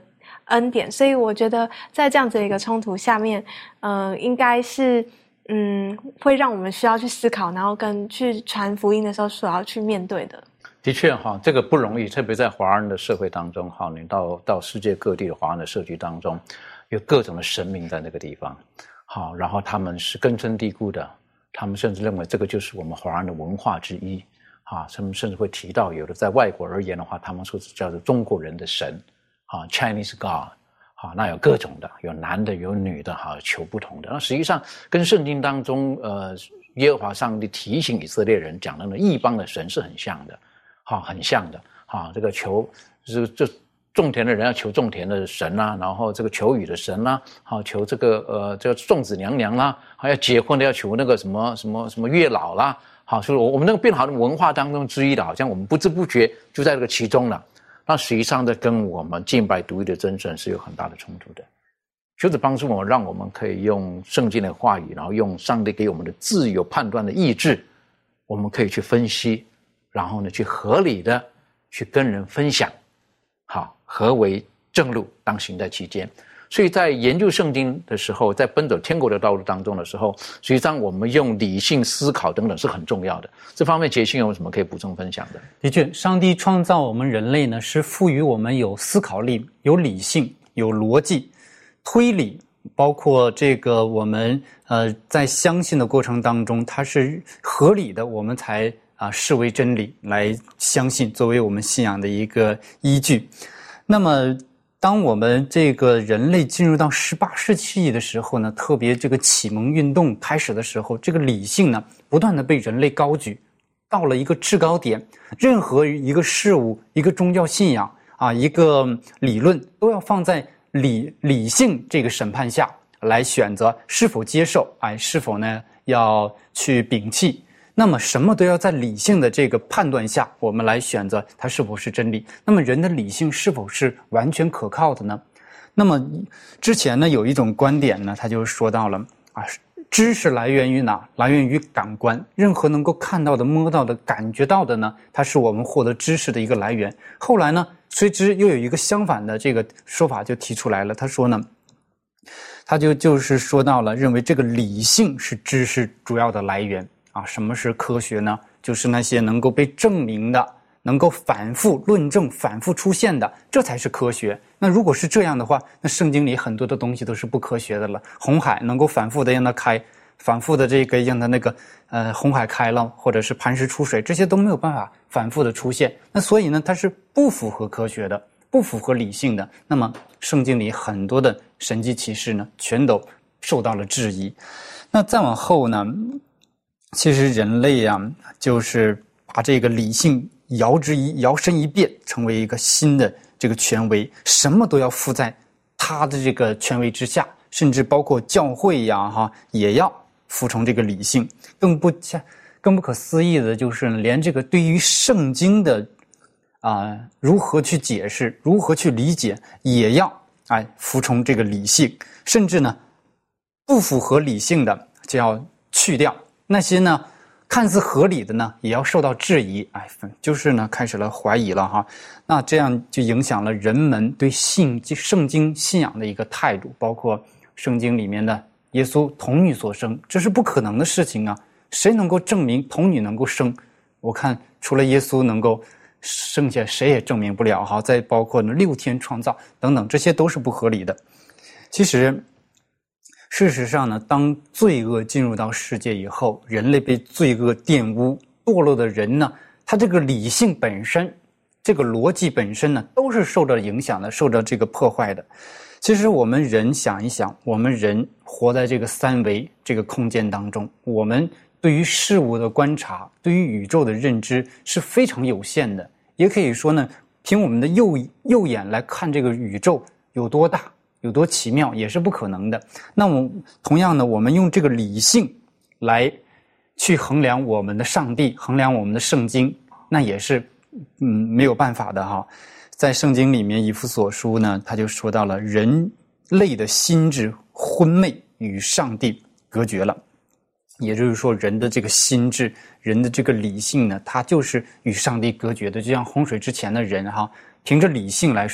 恩典。所以我觉得在这样子的一个冲突下面，呃，应该是嗯，会让我们需要去思考，然后跟去传福音的时候所要去面对的。
的确哈，这个不容易，特别在华人的社会当中哈，你到到世界各地的华人的社区当中，有各种的神明在那个地方，好，然后他们是根深蒂固的，他们甚至认为这个就是我们华人的文化之一，啊，他们甚至会提到有的在外国而言的话，他们说是叫做中国人的神，啊 ，Chinese God， 啊，那有各种的，有男的有女的，哈，求不同的。那实际上跟圣经当中呃耶和华上帝提醒以色列人讲的那异邦的神是很像的。好，很像的，好，这个求这这种田的人要求种田的神啦、啊，然后这个求雨的神啦、啊，好求这个呃这个粽子娘娘啦、啊，还要结婚的要求那个什么什么什么月老啦，好，所以我们那个变好的文化当中之一的，好像我们不知不觉就在这个其中了。那实际上这跟我们敬拜独一的真神是有很大的冲突的。求主帮助我们，让我们可以用圣经的话语，然后用上帝给我们的自由判断的意志，我们可以去分析。然后呢，去合理的去跟人分享，好，何为正路，当行在其间。所以在研究圣经的时候，在奔走天国的道路当中的时候，实际上我们用理性思考等等是很重要的。这方面杰信有什么可以补充分享的？
的确，上帝创造我们人类呢，是赋予我们有思考力、有理性、有逻辑、推理，包括这个我们呃在相信的过程当中，它是合理的，我们才。啊，视为真理来相信，作为我们信仰的一个依据。那么，当我们这个人类进入到十八世纪的时候呢，特别这个启蒙运动开始的时候，这个理性呢，不断的被人类高举，到了一个制高点。任何一个事物、一个宗教信仰啊，一个理论，都要放在理理性这个审判下来选择是否接受，哎，是否呢要去摒弃。那么什么都要在理性的这个判断下，我们来选择它是否是真理。那么人的理性是否是完全可靠的呢？那么之前呢有一种观点呢，他就说到了啊，知识来源于哪？来源于感官。任何能够看到的、摸到的、感觉到的呢，它是我们获得知识的一个来源。后来呢，随之又有一个相反的这个说法就提出来了。他说呢，他就就是说到了，认为这个理性是知识主要的来源。啊，什么是科学呢？就是那些能够被证明的，能够反复论证、反复出现的，这才是科学。那如果是这样的话，那圣经里很多的东西都是不科学的了。红海能够反复的让它开，反复的这个让它那个呃红海开了，或者是磐石出水，这些都没有办法反复的出现。那所以呢，它是不符合科学的，不符合理性的。那么圣经里很多的神迹奇事呢，全都受到了质疑。那再往后呢？其实人类啊，就是把这个理性摇之一摇身一变，成为一个新的这个权威，什么都要附在他的这个权威之下，甚至包括教会呀，哈，也要服从这个理性。更不更不可思议的就是，连这个对于圣经的啊、呃、如何去解释、如何去理解，也要哎服从这个理性，甚至呢不符合理性的就要去掉。那些呢，看似合理的呢，也要受到质疑，哎，就是呢，开始了怀疑了哈。那这样就影响了人们对信圣经信仰的一个态度，包括圣经里面的耶稣童女所生，这是不可能的事情啊！谁能够证明童女能够生？我看除了耶稣能够，剩下谁也证明不了哈。再包括呢六天创造等等，这些都是不合理的。其实。事实上呢，当罪恶进入到世界以后，人类被罪恶玷污，堕落的人呢，他这个理性本身，这个逻辑本身呢，都是受到影响的，受到这个破坏的。其实我们人想一想，我们人活在这个三维这个空间当中，我们对于事物的观察，对于宇宙的认知是非常有限的。也可以说呢，凭我们的右右眼来看这个宇宙有多大。有多奇妙也是不可能的。那么同样呢，我们用这个理性来去衡量我们的上帝，衡量我们的圣经，那也是嗯没有办法的哈。在圣经里面，以弗所书呢，他就说到了人类的心智昏昧，与上帝隔绝了。也就是说，人的这个心智，人的这个理性呢，它就是与上帝隔绝的。就像洪水之前的人哈，凭着理性来说，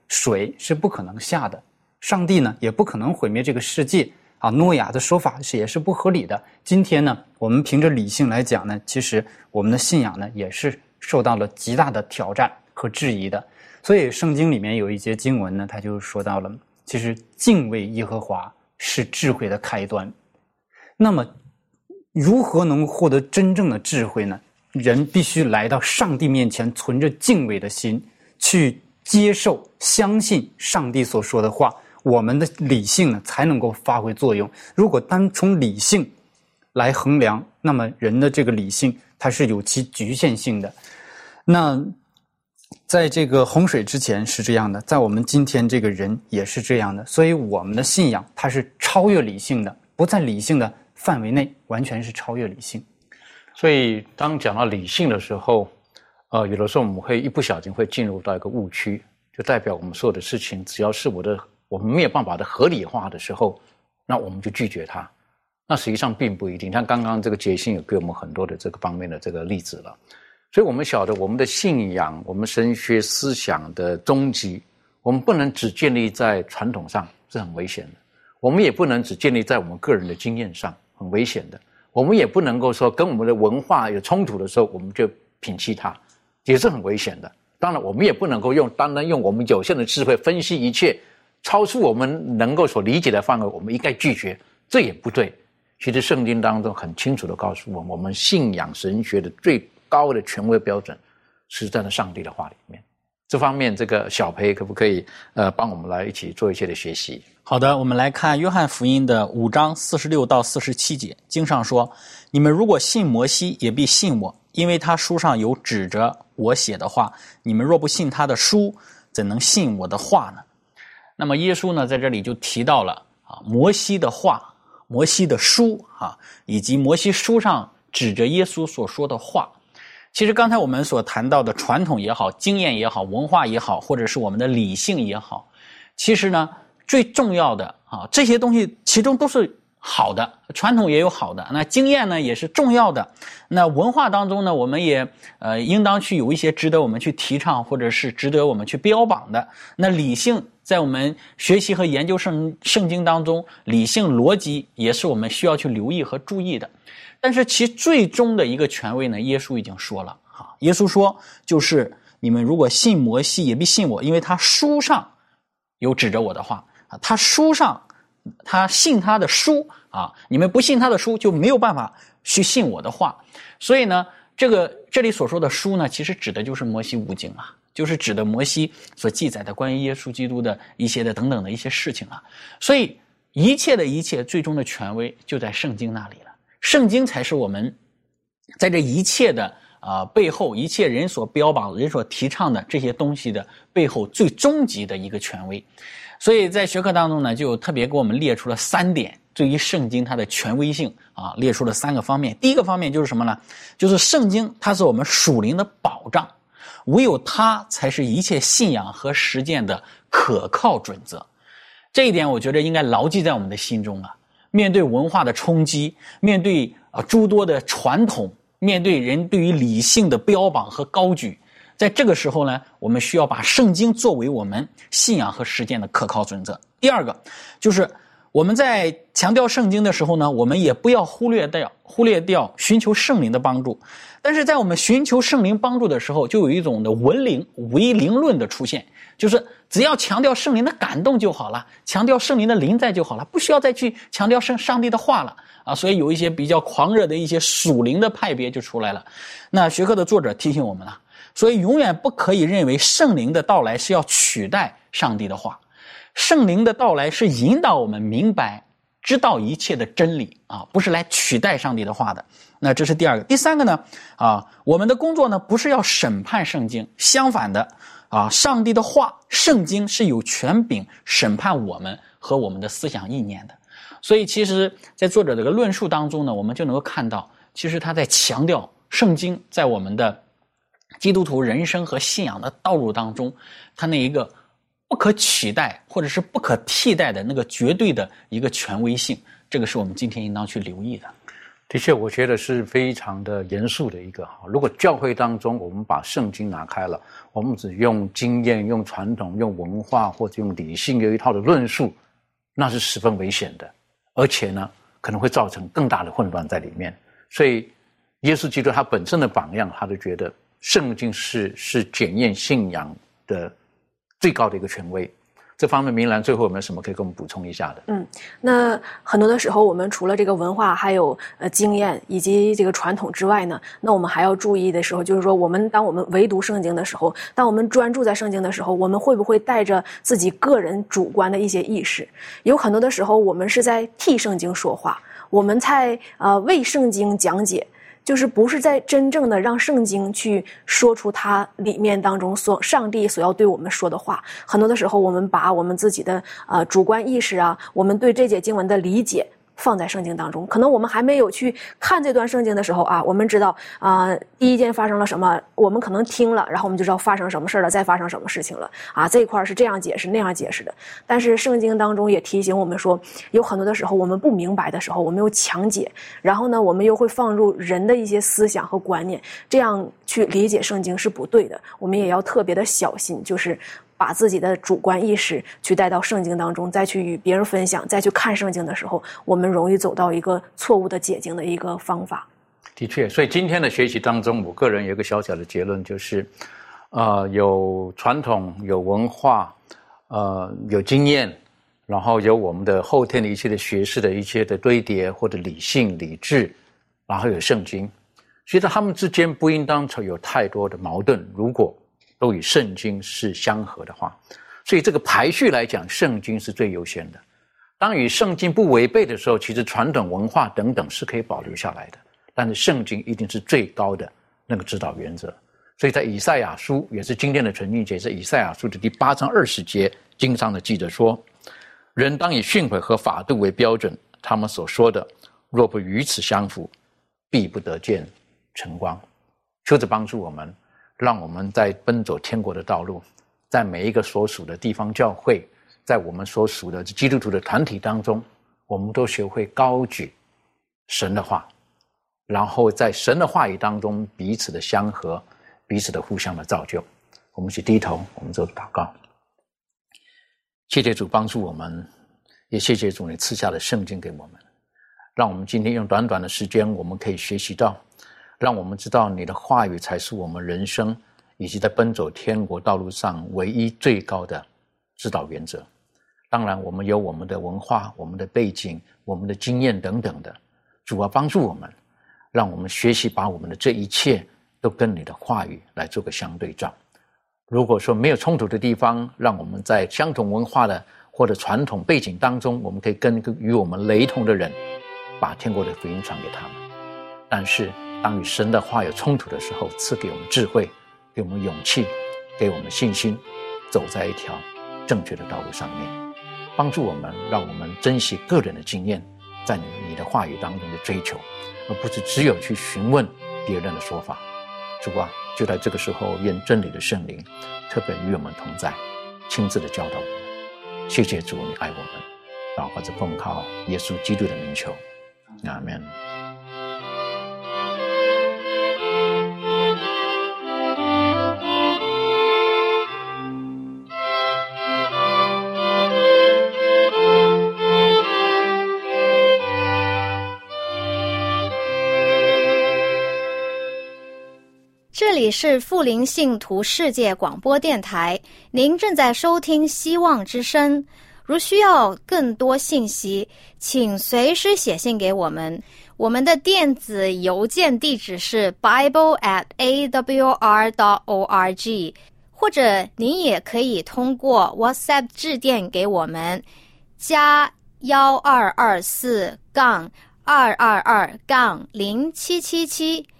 水是不可能下的，上帝呢也不可能毁灭这个世界啊。诺亚的说法是也是不合理的。今天呢，我们凭着理性来讲呢，其实我们的信仰呢也是受到了极大的挑战和质疑的。所以圣经里面有一节经文呢，它就说到了，其实敬畏耶和华是智慧的开端。那么如何能获得真正的智慧呢？人必须来到上帝面前，存着敬畏的心去接受相信上帝所说的话，我们的理性呢才能够发挥作用。如果单从理性来衡量，那么人的这个理性它是有其局限性的。那在这个洪水之前是这样的，在我们今天这个人也是这样的，所以我们的信仰它是超越理性的，不在理性的范围内，完全是超越理性。
所以当讲到理性的时候，呃，有的时候我们会一不小心会进入到一个误区，就代表我们所有的事情，只要是我的我们没有办法的合理化的时候，那我们就拒绝它。那实际上并不一定。像刚刚这个杰信有给我们很多的这个方面的这个例子了。所以我们晓得我们的信仰，我们神学思想的终极，我们不能只建立在传统上，是很危险的。我们也不能只建立在我们个人的经验上，很危险的。我们也不能够说跟我们的文化有冲突的时候，我们就摒弃它，也是很危险的。当然我们也不能够用单单用我们有限的智慧分析一切，超出我们能够所理解的范围，我们一概拒绝，这也不对。其实圣经当中很清楚地告诉我们，我们信仰神学的最高的权威标准是在上帝的话里面。这方面这个小培可不可以呃帮我们来一起做一些的学习？
好的，我们来看约翰福音的五章四十六到四十七节。经上说，你们如果信摩西，也必信我，因为他书上有指着我写的话。你们若不信他的书，怎能信我的话呢？那么耶稣呢在这里就提到了啊摩西的话、摩西的书啊，以及摩西书上指着耶稣所说的话。其实刚才我们所谈到的传统也好，经验也好，文化也好，或者是我们的理性也好，其实呢最重要的啊这些东西其中都是好的，传统也有好的，那经验呢也是重要的。那文化当中呢，我们也呃应当去有一些值得我们去提倡，或者是值得我们去标榜的。那理性在我们学习和研究圣圣经当中，理性逻辑也是我们需要去留意和注意的。但是其最终的一个权威呢，耶稣已经说了啊，耶稣说就是你们如果信摩西，也必信我，因为他书上有指着我的话啊，他书上他信他的书啊，你们不信他的书就没有办法去信我的话。所以呢，这个这里所说的书呢，其实指的就是摩西五经啊，就是指的摩西所记载的关于耶稣基督的一些的等等的一些事情啊。所以一切的一切最终的权威就在圣经那里了。圣经才是我们在这一切的啊、呃、背后，一切人所标榜、人所提倡的这些东西的背后最终极的一个权威。所以在学科当中呢，就特别给我们列出了三点对于圣经它的权威性啊，列出了三个方面。第一个方面就是什么呢？就是圣经它是我们属灵的保障，唯有它才是一切信仰和实践的可靠准则。这一点我觉得应该牢记在我们的心中啊。面对文化的冲击，面对啊诸多的传统，面对人对于理性的标榜和高举，在这个时候呢，我们需要把圣经作为我们信仰和实践的可靠准则。第二个就是我们在强调圣经的时候呢，我们也不要忽略掉忽略掉寻求圣灵的帮助。但是在我们寻求圣灵帮助的时候，就有一种的文灵唯灵论的出现，就是只要强调圣灵的感动就好了，强调圣灵的临在就好了，不需要再去强调圣上帝的话了啊。所以有一些比较狂热的一些属灵的派别就出来了。那学科的作者提醒我们了，所以永远不可以认为圣灵的到来是要取代上帝的话，圣灵的到来是引导我们明白知道一切的真理啊，不是来取代上帝的话的。那这是第二个。第三个呢啊，我们的工作呢不是要审判圣经，相反的啊，上帝的话圣经是有权柄审判我们和我们的思想意念的。所以其实在作者这个论述当中呢，我们就能够看到，其实他在强调圣经在我们的基督徒人生和信仰的道路当中，他那一个不可取代或者是不可替代的那个绝对的一个权威性，这个是我们今天应当去留意的。
的确，我觉得是非常的严肃的一个哈。如果教会当中我们把圣经拿开了，我们只用经验、用传统、用文化或者用理性有一套的论述，那是十分危险的，而且呢，可能会造成更大的混乱在里面。所以，耶稣基督他本身的榜样，他就觉得圣经是是检验信仰的最高的一个权威。这方面，明兰最后有没有什么可以跟我们补充一下的？
嗯，那很多的时候，我们除了这个文化，还有呃经验以及这个传统之外呢，那我们还要注意的时候，就是说，我们当我们唯读圣经的时候，当我们专注在圣经的时候，我们会不会带着自己个人主观的一些意识？有很多的时候，我们是在替圣经说话，我们在呃为圣经讲解。就是不是在真正的让圣经去说出它里面当中所上帝所要对我们说的话。很多的时候，我们把我们自己的呃主观意识啊，我们对这节经文的理解放在圣经当中。可能我们还没有去看这段圣经的时候啊，我们知道啊、呃、第一件发生了什么，我们可能听了，然后我们就知道发生什么事了，再发生什么事情了啊，这一块是这样解释那样解释的。但是圣经当中也提醒我们说，有很多的时候我们不明白的时候，我们又强解，然后呢我们又会放入人的一些思想和观念，这样去理解圣经是不对的。我们也要特别的小心，就是把自己的主观意识去带到圣经当中，再去与别人分享，再去看圣经的时候，我们容易走到一个错误的解经的一个方法。
的确，所以今天的学习当中，我个人有一个小小的结论，就是呃，有传统，有文化，呃，有经验，然后有我们的后天的一切的学识的一些的堆叠，或者理性、理智，然后有圣经。其实他们之间不应当有太多的矛盾，如果都与圣经是相合的话，所以这个排序来讲，圣经是最优先的。当与圣经不违背的时候，其实传统文化等等是可以保留下来的，但是圣经一定是最高的那个指导原则。所以在以赛亚书，也是今天的纯净节，是以赛亚书的第八章二十节，经上的记着说：人当以训诲和法度为标准，他们所说的若不与此相符，必不得见晨光。求主帮助我们，让我们在奔走天国的道路，在每一个所属的地方教会，在我们所属的基督徒的团体当中，我们都学会高举神的话，然后在神的话语当中彼此的相合，彼此的互相的造就。我们去低头，我们做祷告。谢谢主帮助我们，也谢谢主你赐下的圣经给我们，让我们今天用短短的时间，我们可以学习到，让我们知道你的话语才是我们人生以及在奔走天国道路上唯一最高的指导原则。当然我们有我们的文化，我们的背景，我们的经验等等的，主要帮助我们，让我们学习把我们的这一切都跟你的话语来做个相对照。如果说没有冲突的地方，让我们在相同文化的或者传统背景当中，我们可以跟与我们雷同的人把天国的福音传给他们。但是当与神的话有冲突的时候，赐给我们智慧，给我们勇气，给我们信心，走在一条正确的道路上面，帮助我们，让我们珍惜个人的经验，在你你的话语当中的追求，而不是只有去询问别人的说法。主啊，就在这个时候，愿真理的圣灵特别与我们同在，亲自的教导我们。谢谢主，你爱我们，祷告着奉靠耶稣基督的名求，阿们。
这里是富林信徒世界广播电台，您正在收听希望之声。如需要更多信息，请随时写信给我们。我们的电子邮件地址是 bible at a w r dot org， 或者您也可以通过 WhatsApp 致电给我们，加幺二二四杠二二二杠零七七七。